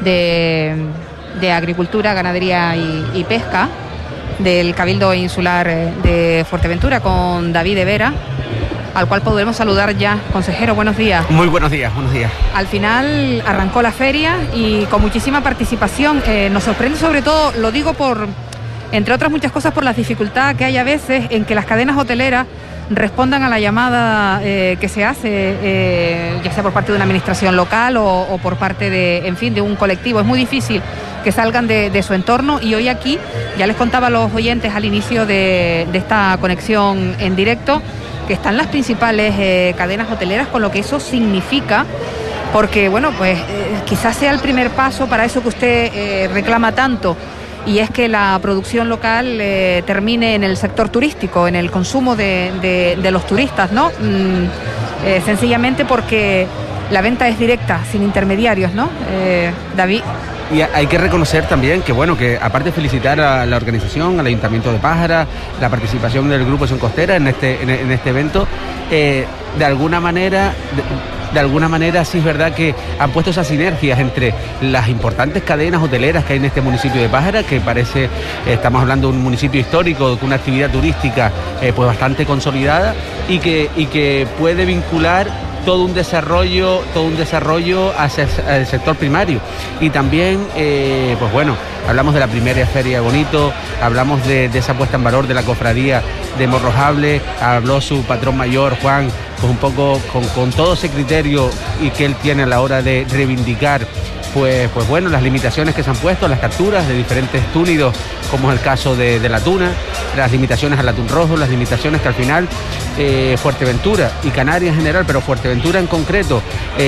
de Agricultura, Ganadería y Pesca del Cabildo Insular de Fuerteventura, con David de Vera, al cual podremos saludar ya. Consejero, buenos días. Muy buenos días, buenos días. Al final arrancó la feria y con muchísima participación. Nos sorprende sobre todo, lo digo entre otras muchas cosas, por la dificultad que hay a veces en que las cadenas hoteleras respondan a la llamada que se hace, ya sea por parte de una administración local o por parte de un colectivo. Es muy difícil que salgan de su entorno, y hoy aquí, ya les contaba a los oyentes al inicio de esta conexión en directo, que están las principales cadenas hoteleras, con lo que eso significa, porque bueno, pues quizás sea el primer paso para eso que usted reclama tanto, y es que la producción local termine en el sector turístico, en el consumo de los turistas, ¿no? Sencillamente porque la venta es directa, sin intermediarios, ¿no? David. Y hay que reconocer también que, bueno, que aparte de felicitar a la organización, al Ayuntamiento de Pájara, la participación del Grupo Son Costera en este evento, de alguna manera sí es verdad que han puesto esas sinergias entre las importantes cadenas hoteleras que hay en este municipio de Pájara, que estamos hablando de un municipio histórico con una actividad turística pues bastante consolidada, y que puede vincular todo un desarrollo hacia el sector primario. Y también, pues bueno, hablamos de la primera Feria Bonito, hablamos de esa puesta en valor de la cofradía de Morrojable, habló su patrón mayor, Juan, pues un poco con todo ese criterio y que él tiene a la hora de reivindicar pues bueno, las limitaciones que se han puesto, las capturas de diferentes túnidos, como es el caso de la tuna, las limitaciones al atún rojo, las limitaciones que al final Fuerteventura y Canarias en general, pero Fuerteventura en concreto,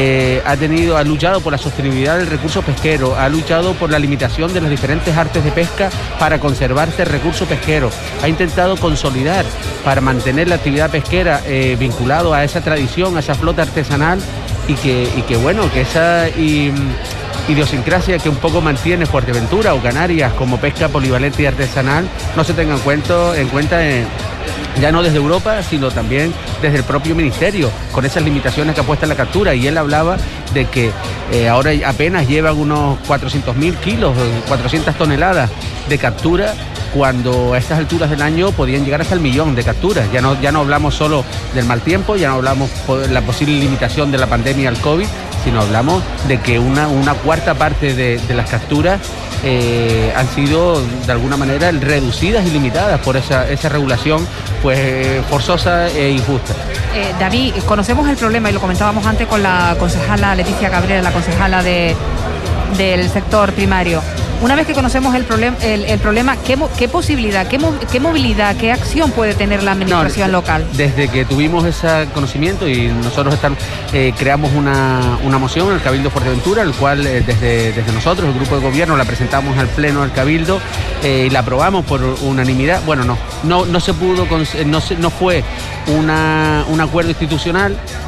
ha luchado por la sostenibilidad del recurso pesquero, ha luchado por la limitación de las diferentes artes de pesca para conservar este recurso pesquero, ha intentado consolidar para mantener la actividad pesquera vinculado a esa tradición, a esa flota artesanal, y que bueno, que esa idiosincrasia que un poco mantiene Fuerteventura o Canarias como pesca polivalente y artesanal no se tenga en cuenta ya no desde Europa, sino también desde el propio ministerio, con esas limitaciones que ha puesto en la captura. Y él hablaba de que ahora apenas llevan unos 400.000 kilos, 400 toneladas de captura, cuando a estas alturas del año podían llegar hasta el 1.000.000 de capturas. Ya no hablamos solo del mal tiempo, ya no hablamos de la posible limitación de la pandemia al COVID, sino hablamos de que una cuarta parte de las capturas han sido de alguna manera reducidas y limitadas por esa regulación pues forzosa e injusta. David, conocemos el problema y lo comentábamos antes con la concejala Leticia Cabrera, la concejala del sector primario. Una vez que conocemos el problema, ¿qué posibilidad, qué movilidad, qué acción puede tener la administración local? Desde que tuvimos ese conocimiento y nosotros creamos una moción en el Cabildo Fuerteventura, el cual desde nosotros, el grupo de gobierno, la presentamos al Pleno del Cabildo y la aprobamos por unanimidad. Bueno, no se pudo, no fue un acuerdo institucional,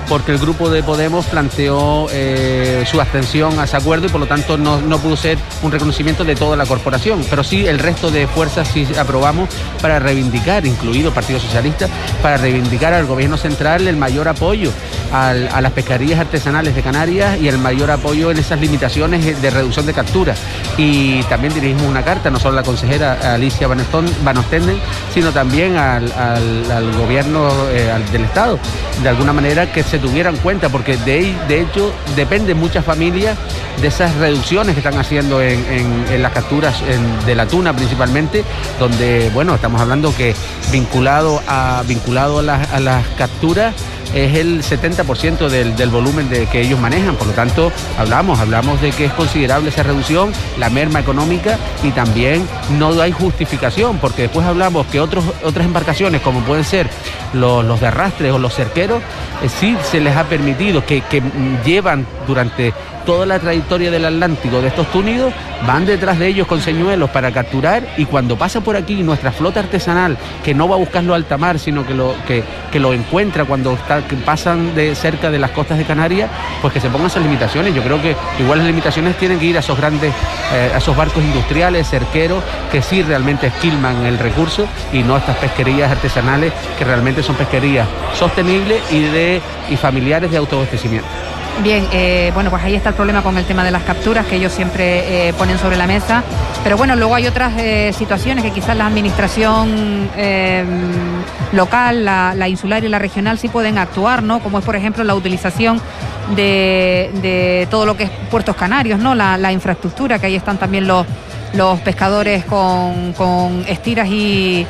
porque el grupo de Podemos planteó su abstención a ese acuerdo y por lo tanto no pudo ser un reconocimiento de toda la corporación, pero sí el resto de fuerzas sí aprobamos para reivindicar, incluido el Partido Socialista, para reivindicar al gobierno central el mayor apoyo a las pesquerías artesanales de Canarias y el mayor apoyo en esas limitaciones de reducción de captura. Y también dirigimos una carta, no solo a la consejera Alicia Van Ostenden, sino también al gobierno del Estado, de alguna manera que se tuvieran cuenta, porque de hecho dependen muchas familias de esas reducciones que están haciendo en las capturas de la tuna principalmente, donde, bueno, estamos hablando que vinculado a las capturas es el 70% del volumen que ellos manejan. Por lo tanto, hablamos de que es considerable esa reducción, la merma económica, y también no hay justificación, porque después hablamos que otras embarcaciones, como pueden ser los de arrastre o los cerqueros, sí se les ha permitido que llevan durante toda la trayectoria del Atlántico de estos túnidos, van detrás de ellos con señuelos para capturar, y cuando pasa por aquí nuestra flota artesanal, que no va a buscarlo a alta mar, sino que lo encuentra cuando que pasan de cerca de las costas de Canarias, pues que se pongan esas limitaciones. Yo creo que igual las limitaciones tienen que ir a esos grandes, a esos barcos industriales, cerqueros, que sí realmente esquilman el recurso, y no estas pesquerías artesanales que realmente son pesquerías sostenibles y familiares de autoabastecimiento. Bien, bueno, pues ahí está el problema con el tema de las capturas que ellos siempre ponen sobre la mesa, pero bueno, luego hay otras situaciones que quizás la administración local, la insular y la regional sí pueden actuar, ¿no? Como es, por ejemplo, la utilización de todo lo que es puertos canarios, ¿no? La infraestructura, que ahí están también los pescadores con estiras y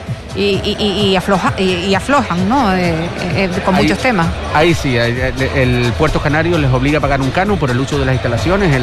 aflojan, ¿no? Con muchos temas. Ahí sí, el Puerto Canario les obliga a pagar un canon por el uso de las instalaciones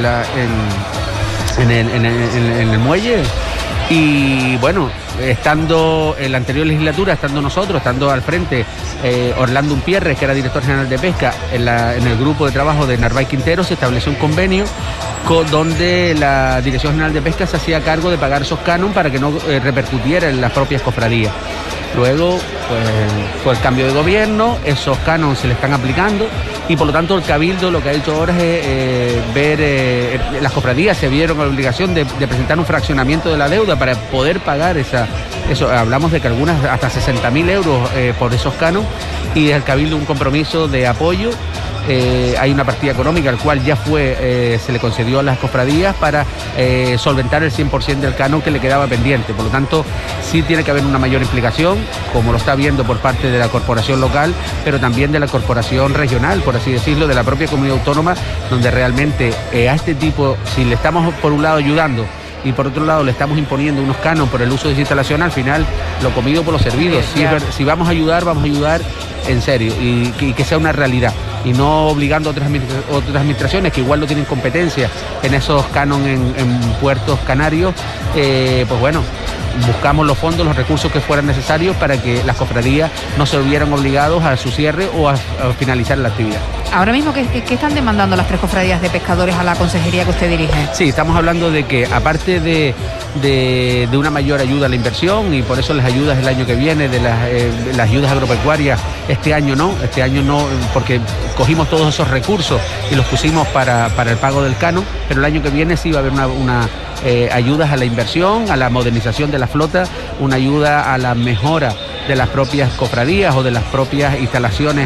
en el muelle. Y bueno, estando en la anterior legislatura, estando al frente Orlando Umpierres, que era director general de pesca, en el grupo de trabajo de Narváez Quintero, se estableció un convenio donde la Dirección General de Pesca se hacía cargo de pagar esos canon para que no repercutiera en las propias cofradías. Luego, pues, fue el cambio de gobierno, esos canon se le están aplicando, y por lo tanto el Cabildo lo que ha hecho ahora es ver, las cofradías se vieron con la obligación de presentar un fraccionamiento de la deuda para poder pagar eso. Hablamos de que algunas hasta 60.000 euros por esos canon, y el Cabildo un compromiso de apoyo. Hay una partida económica al cual ya se le concedió a las cofradías para solventar el 100% del canon que le quedaba pendiente. Por lo tanto, sí tiene que haber una mayor implicación, como lo está viendo por parte de la corporación local, pero también de la corporación regional, por así decirlo, de la propia comunidad autónoma, donde realmente a este tipo, si le estamos por un lado ayudando y por otro lado le estamos imponiendo unos canon por el uso de esa instalación, al final lo comido por lo servido. Si vamos a ayudar en serio, y que sea una realidad, y no obligando a otras administraciones que igual no tienen competencia en esos canon en puertos canarios. Pues bueno, buscamos los fondos, los recursos que fueran necesarios para que las cofradías no se vieran obligados a su cierre o a finalizar la actividad. Ahora mismo, ¿qué están demandando las 3 cofradías de pescadores a la consejería que usted dirige? Sí, estamos hablando de que aparte de una mayor ayuda a la inversión, y por eso las ayudas el año que viene, de las ayudas agropecuarias, este año no, porque cogimos todos esos recursos y los pusimos para el pago del canon, pero el año que viene sí va a haber una ayudas a la inversión, a la modernización de la flota, una ayuda a la mejora de las propias cofradías o de las propias instalaciones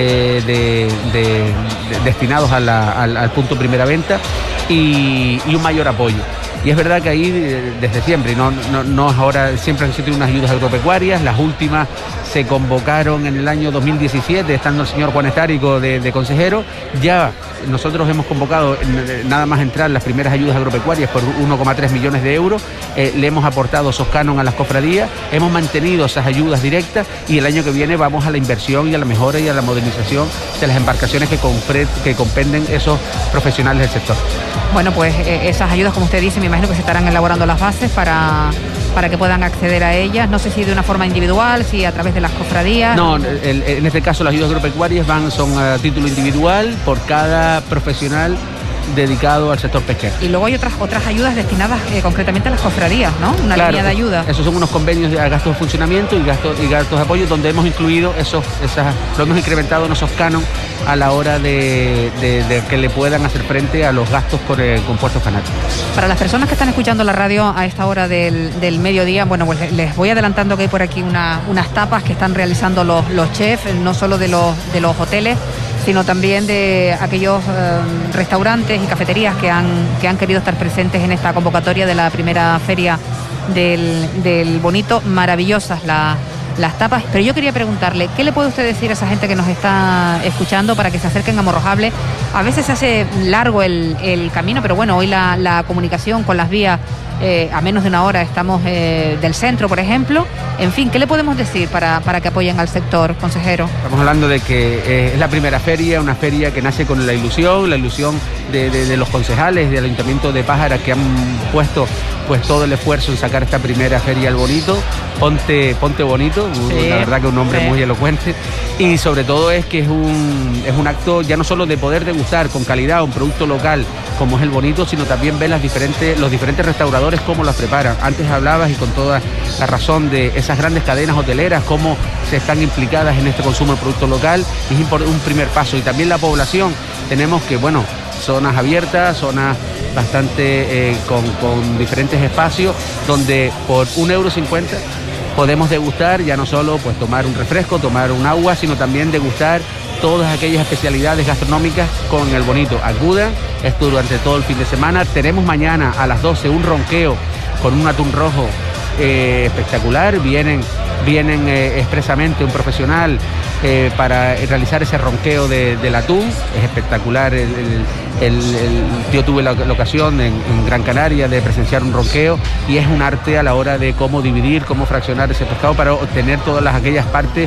destinados al punto primera venta, y un mayor apoyo. Y es verdad que ahí desde siempre, no ahora, siempre han existido unas ayudas agropecuarias. Las últimas se convocaron en el año 2017, estando el señor Juan Estárico de consejero. Ya nosotros hemos convocado, nada más entrar, las primeras ayudas agropecuarias por 1,3 millones de euros. Le hemos aportado esos canon a las cofradías, hemos mantenido esas ayudas directas, y el año que viene vamos a la inversión y a la mejora y a la modernización de las embarcaciones que compenden esos profesionales del sector. Bueno, pues esas ayudas, como usted dice, me imagino que se estarán elaborando las bases para que puedan acceder a ellas. No sé si de una forma individual, si a través de las cofradías. No, en este caso las ayudas agropecuarias son a título individual por cada profesional dedicado al sector pesquero. Y luego hay otras ayudas destinadas concretamente a las cofradías, ¿no? Una línea de ayuda. Esos son unos convenios de gastos de funcionamiento y gastos de apoyo donde hemos incluido lo hemos incrementado en esos canon a la hora de que le puedan hacer frente a los gastos con puertos fanáticos. Para las personas que están escuchando la radio a esta hora del mediodía, bueno, pues les voy adelantando que hay por aquí unas tapas que están realizando los chefs, no solo de los hoteles, sino también de aquellos restaurantes y cafeterías que han querido estar presentes en esta convocatoria de la primera feria del Bonito. Maravillosas las tapas, pero yo quería preguntarle, ¿qué le puede usted decir a esa gente que nos está escuchando para que se acerquen a Morrojable? A veces se hace largo el camino, pero bueno, hoy la comunicación con las vías, a menos de una hora estamos del centro, por ejemplo. En fin, ¿qué le podemos decir para que apoyen al sector, consejero? Estamos hablando de que es la primera feria, una feria que nace con la ilusión de los concejales del Ayuntamiento de Pájara, que han puesto pues todo el esfuerzo en sacar esta primera feria al Bonito. Ponte bonito, sí, la verdad que un nombre muy elocuente, y sobre todo es que es un acto ya no solo de poder degustar con calidad un producto local como es el Bonito, sino también ver los diferentes restauradores cómo las preparan. Antes hablabas, y con toda la razón, de esas grandes cadenas hoteleras, cómo se están implicadas en este consumo del producto local. Es un primer paso, y también la población. Tenemos que, bueno, zonas abiertas, zonas bastante con diferentes espacios, donde por 1,50 € podemos degustar, ya no solo pues tomar un refresco, tomar un agua, sino también degustar todas aquellas especialidades gastronómicas con el Bonito. Acudan, esto durante todo el fin de semana. Tenemos mañana a las 12 un ronqueo con un atún rojo espectacular. Vienen expresamente un profesional para realizar ese ronqueo del atún. Es espectacular. Yo tuve la ocasión en Gran Canaria de presenciar un ronqueo, y es un arte a la hora de cómo dividir, cómo fraccionar ese pescado para obtener todas aquellas partes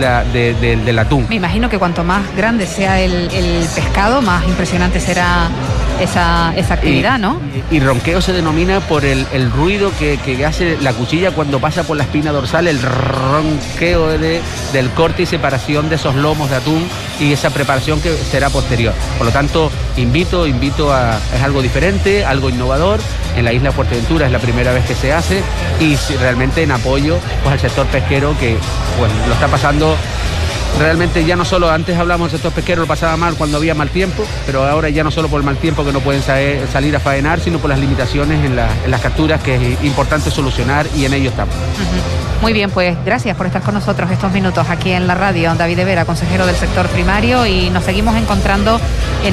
del atún. Me imagino que cuanto más grande sea el pescado, más impresionante será esa actividad, ¿no? Y ronqueo se denomina por el ruido que hace la cuchilla cuando pasa por la espina dorsal, el ronqueo del corte y separación de esos lomos de atún, y esa preparación que será posterior. Por lo tanto, invito es algo diferente, algo innovador. En la isla de Fuerteventura es la primera vez que se hace, y realmente en apoyo pues al sector pesquero, que pues lo está pasando. Realmente ya no solo, antes hablamos del sector pesquero, lo pasaba mal cuando había mal tiempo, pero ahora ya no solo por el mal tiempo que no pueden salir a faenar, sino por las limitaciones en las capturas, que es importante solucionar, y en ello estamos. Muy bien, pues gracias por estar con nosotros estos minutos aquí en la radio. David de Vera, consejero del sector primario, y nos seguimos encontrando en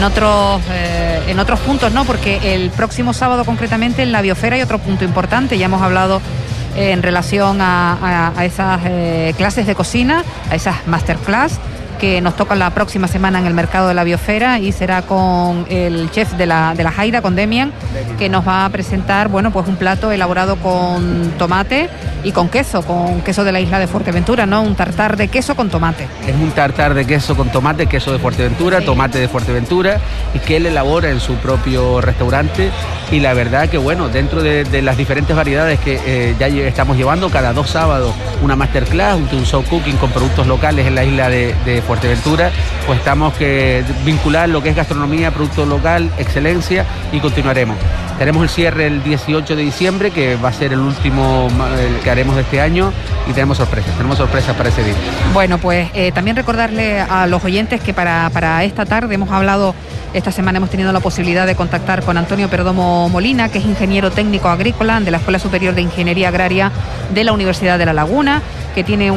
otros puntos, ¿no? Porque el próximo sábado concretamente en la Biosfera hay otro punto importante. Ya hemos hablado en relación a esas clases de cocina, a esas masterclass que nos tocan la próxima semana en el mercado de la Biosfera, y será con el chef de la Jaira, con Demian, que nos va a presentar, bueno, pues un plato elaborado con tomate y con queso de la isla de Fuerteventura, ¿no? Un tartar de queso con tomate. Es un tartar de queso con tomate, queso de Fuerteventura, sí, tomate de Fuerteventura, y que él elabora en su propio restaurante. Y la verdad que, bueno, dentro de las diferentes variedades que ya estamos llevando, cada 2 sábados una masterclass, un show cooking con productos locales en la isla de Fuerteventura, pues estamos que vincular lo que es gastronomía, producto local, excelencia, y continuaremos. Tenemos el cierre el 18 de diciembre, que va a ser el último que haremos de este año, y tenemos sorpresas para ese día. Bueno, pues también recordarle a los oyentes que para esta tarde esta semana hemos tenido la posibilidad de contactar con Antonio Perdomo Molina, que es ingeniero técnico agrícola de la Escuela Superior de Ingeniería Agraria de la Universidad de La Laguna, que tiene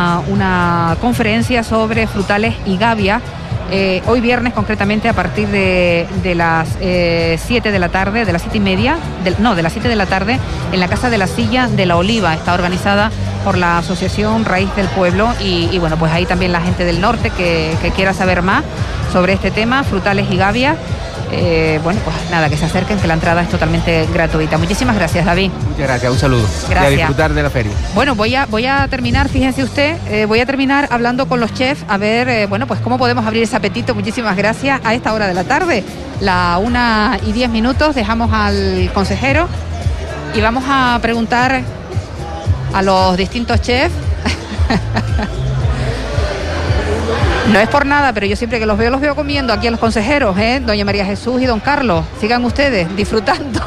una conferencia sobre frutales y gavia. Hoy viernes, concretamente, a partir de las 7 de la tarde, de las 7:30, de las 7 de la tarde, en la Casa de la Silla de la Oliva. Está organizada por la Asociación Raíz del Pueblo, y bueno, pues ahí también la gente del norte que quiera saber más sobre este tema, frutales y gavia. Bueno, pues nada, que se acerquen, que la entrada es totalmente gratuita. Muchísimas gracias, David. Muchas gracias, un saludo. Gracias. Y a disfrutar de la feria. Bueno, voy a terminar, fíjense usted, voy a terminar hablando con los chefs, a ver, bueno, pues cómo podemos abrir ese apetito. Muchísimas gracias. A esta hora de la tarde, la 1:10, dejamos al consejero y vamos a preguntar a los distintos chefs. No es por nada, pero yo siempre que los veo comiendo aquí a los consejeros, doña María Jesús y don Carlos. Sigan ustedes disfrutando.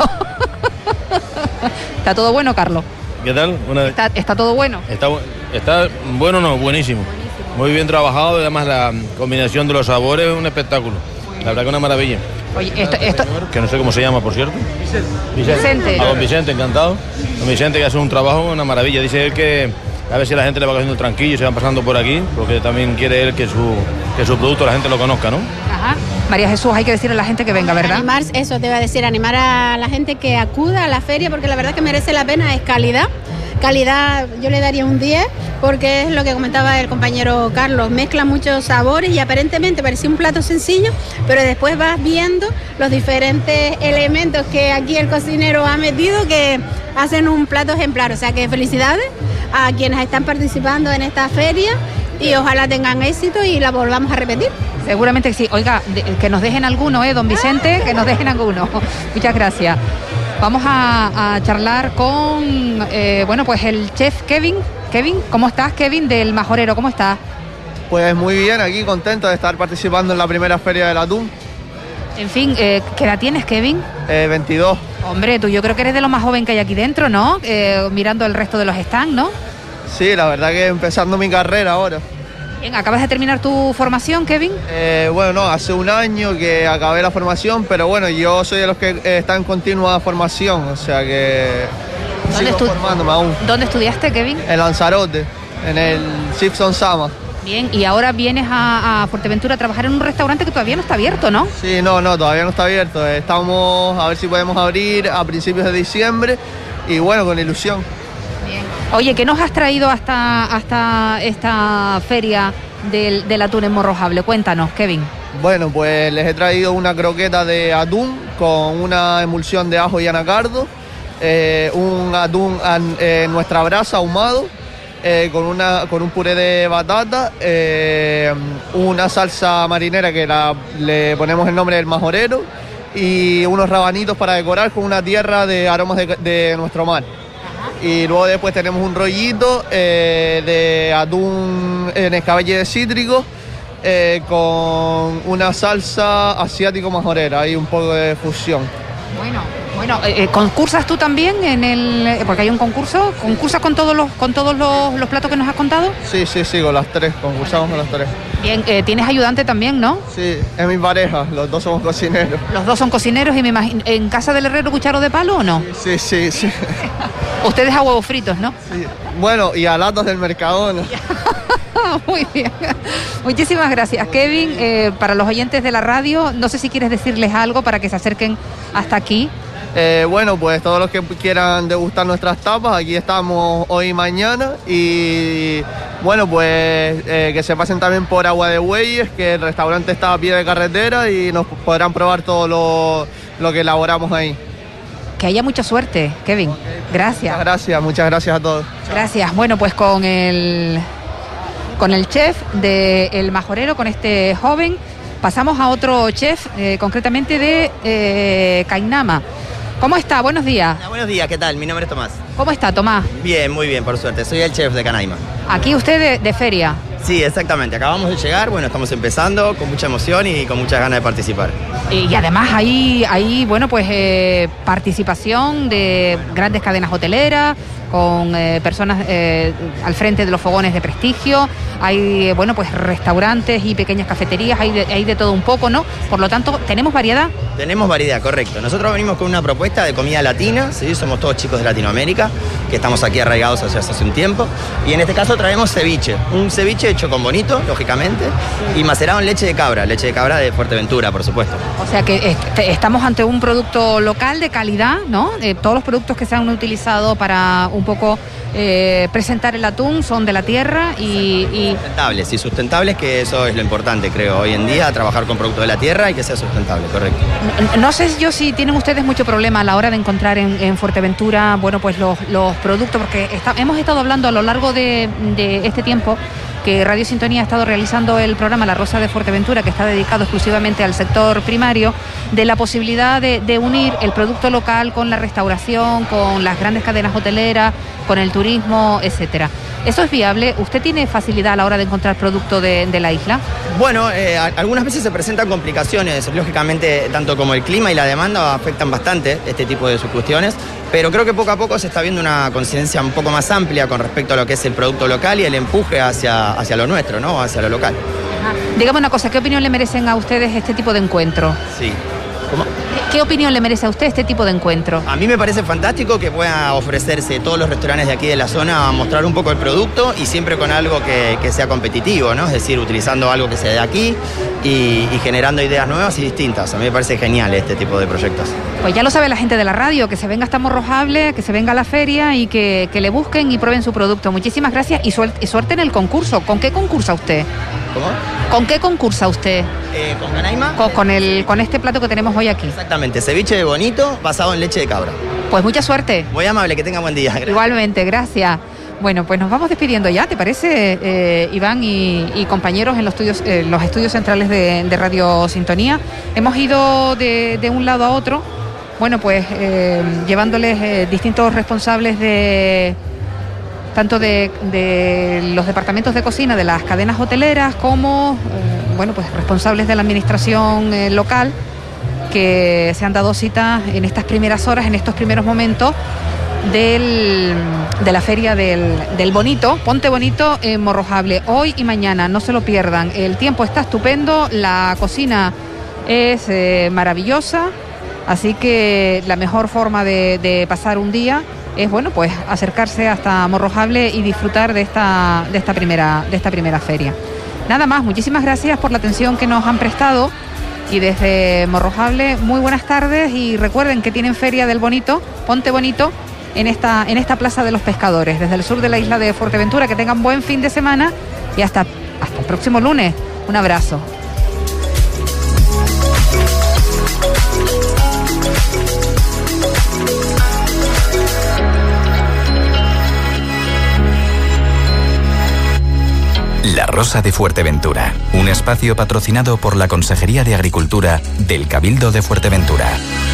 ¿Está todo bueno, Carlos? ¿Qué tal? ¿Está todo bueno? Está bueno, no, buenísimo. Muy bien trabajado, y además la combinación de los sabores es un espectáculo. La verdad que una maravilla. Oye, esto... Que no sé cómo se llama, por cierto. Vicente. A don Vicente, encantado. Don Vicente, que hace un trabajo, una maravilla. Dice él que a ver si la gente le va cogiendo tranquillo y se van pasando por aquí, porque también quiere él que su producto la gente lo conozca, ¿no? Ajá. María Jesús, hay que decirle a la gente que venga, ¿verdad? Animar, eso te iba a decir, animar a la gente que acuda a la feria, porque la verdad que merece la pena, es calidad. Calidad, yo le daría un 10, porque es lo que comentaba el compañero Carlos, mezcla muchos sabores y aparentemente parecía un plato sencillo, pero después vas viendo los diferentes elementos que aquí el cocinero ha metido que hacen un plato ejemplar. O sea que felicidades a quienes están participando en esta feria y ojalá tengan éxito y la volvamos a repetir. Seguramente que sí. Oiga, que nos dejen alguno, don Vicente, que nos dejen alguno. Muchas gracias. Vamos a charlar con, pues el chef Kevin. Kevin, ¿cómo estás, Kevin, del Majorero? ¿Cómo estás? Pues muy bien, aquí contento de estar participando en la primera feria del atún. En fin, ¿qué edad tienes, Kevin? 22. Hombre, tú yo creo que eres de lo más joven que hay aquí dentro, ¿no? Mirando el resto de los stands, ¿no? Sí, la verdad que empezando mi carrera ahora. Bien, ¿acabas de terminar tu formación, Kevin? Hace un año que acabé la formación, pero bueno, yo soy de los que están en continua formación, o sea que sigo formándome aún. ¿Dónde estudiaste, Kevin? En Lanzarote, en el Simpson Sama. Bien, y ahora vienes a Fuerteventura a trabajar en un restaurante que todavía no está abierto, ¿no? Sí, no, todavía no está abierto. Estamos a ver si podemos abrir a principios de diciembre y bueno, con ilusión. Bien. Oye, ¿qué nos has traído hasta esta feria del atún en Morrojable? Cuéntanos, Kevin. Bueno, pues les he traído una croqueta de atún con una emulsión de ajo y anacardo, un atún en nuestra brasa ahumado, con un puré de batata, una salsa marinera que le ponemos el nombre del Majorero y unos rabanitos para decorar con una tierra de aromas de nuestro mar. Y luego después tenemos un rollito de atún en escabeche de cítrico con una salsa asiático majorera y un poco de fusión. Bueno, ¿concursas tú también porque hay un concurso? ¿Concursas con todos los platos que nos has contado? Sí, con las tres, concursamos con las tres. Bien, tienes ayudante también, ¿no? Sí, es mi pareja, los dos somos cocineros. Los dos son cocineros y me imagino, ¿en casa del herrero cucharo de palo o no? Sí. Ustedes a huevos fritos, ¿no? Sí. Bueno, y a latas del Mercadona. Muy bien. Muchísimas gracias, Kevin. Para los oyentes de la radio, no sé si quieres decirles algo para que se acerquen hasta aquí. Pues todos los que quieran degustar nuestras tapas, aquí estamos hoy y mañana. Y que se pasen también por Agua de Bueyes, que el restaurante está a pie de carretera y nos podrán probar todo lo que elaboramos ahí. Que haya mucha suerte, Kevin. Gracias. Muchas gracias a todos. Gracias. Bueno, pues con el chef del Majorero, con este joven, pasamos a otro chef, concretamente de Cainama. ¿Cómo está? Buenos días. Buenos días, ¿qué tal? Mi nombre es Tomás. ¿Cómo está, Tomás? Bien, muy bien, por suerte. Soy el chef de Canaima. ¿Aquí usted de feria? Sí, exactamente. Acabamos de llegar, estamos empezando con mucha emoción y con muchas ganas de participar. Y además hay participación de grandes cadenas hoteleras, con personas al frente de los fogones de prestigio, hay restaurantes y pequeñas cafeterías, hay de todo un poco, ¿no? Por lo tanto, ¿tenemos variedad? Tenemos variedad, correcto. Nosotros venimos con una propuesta de comida latina, ¿sí? Somos todos chicos de Latinoamérica, que estamos aquí arraigados hace un tiempo, y en este caso traemos ceviche, un ceviche hecho con bonito, lógicamente, y macerado en leche de cabra de Fuerteventura, por supuesto. O sea que estamos ante un producto local de calidad, ¿no? Todos los productos que se han utilizado para un poco presentar el atún son de la tierra y sustentables, que eso es lo importante, creo, hoy en día, trabajar con productos de la tierra y que sea sustentable, correcto. No sé yo si tienen ustedes mucho problema a la hora de encontrar en Fuerteventura, los productos, porque hemos estado hablando a lo largo de este tiempo que Radio Sintonía ha estado realizando el programa La Rosa de Fuerteventura, que está dedicado exclusivamente al sector primario, de la posibilidad de unir el producto local con la restauración, con las grandes cadenas hoteleras, con el turismo, etcétera. ¿Eso es viable? ¿Usted tiene facilidad a la hora de encontrar producto de la isla? Bueno, algunas veces se presentan complicaciones, lógicamente tanto como el clima y la demanda afectan bastante este tipo de cuestiones, pero creo que poco a poco se está viendo una conciencia un poco más amplia con respecto a lo que es el producto local y el empuje hacia lo nuestro, ¿no? Hacia lo local. Dígame una cosa, ¿qué opinión le merecen a ustedes este tipo de encuentro? Sí. ¿Cómo? ¿Qué opinión le merece a usted este tipo de encuentro? A mí me parece fantástico que pueda ofrecerse todos los restaurantes de aquí de la zona a mostrar un poco el producto y siempre con algo que sea competitivo, ¿no? Es decir, utilizando algo que sea de aquí y generando ideas nuevas y distintas. A mí me parece genial este tipo de proyectos. Pues ya lo sabe la gente de la radio, que se venga hasta Morrojable, que se venga a la feria y que le busquen y prueben su producto. Muchísimas gracias y suerte en el concurso. ¿Con qué concursa usted? ¿Cómo? ¿Con qué concursa usted? ¿Con Canaima? Con este plato que tenemos hoy aquí. Exactamente, ceviche de bonito basado en leche de cabra. Pues mucha suerte. Muy amable, que tenga buen día. Gracias. Igualmente, gracias. Bueno, pues nos vamos despidiendo ya, ¿te parece, Iván y compañeros en los estudios centrales de Radio Sintonía? Hemos ido de un lado a otro, bueno, pues llevándoles distintos responsables tanto de los departamentos de cocina de las cadenas hoteleras como bueno, pues responsables de la administración local, que se han dado cita en estas primeras horas, en estos primeros momentos de la feria del Bonito, Ponte Bonito en Morrojable, hoy y mañana, no se lo pierdan. El tiempo está estupendo, la cocina es maravillosa, así que la mejor forma de pasar un día es, bueno, pues acercarse hasta Morrojable y disfrutar de esta primera feria. Nada más, muchísimas gracias por la atención que nos han prestado y desde Morrojable, muy buenas tardes y recuerden que tienen Feria del Bonito, Ponte Bonito, en esta Plaza de los Pescadores, desde el sur de la isla de Fuerteventura. Que tengan buen fin de semana y hasta el próximo lunes. Un abrazo. La Rosa de Fuerteventura, un espacio patrocinado por la Consejería de Agricultura del Cabildo de Fuerteventura.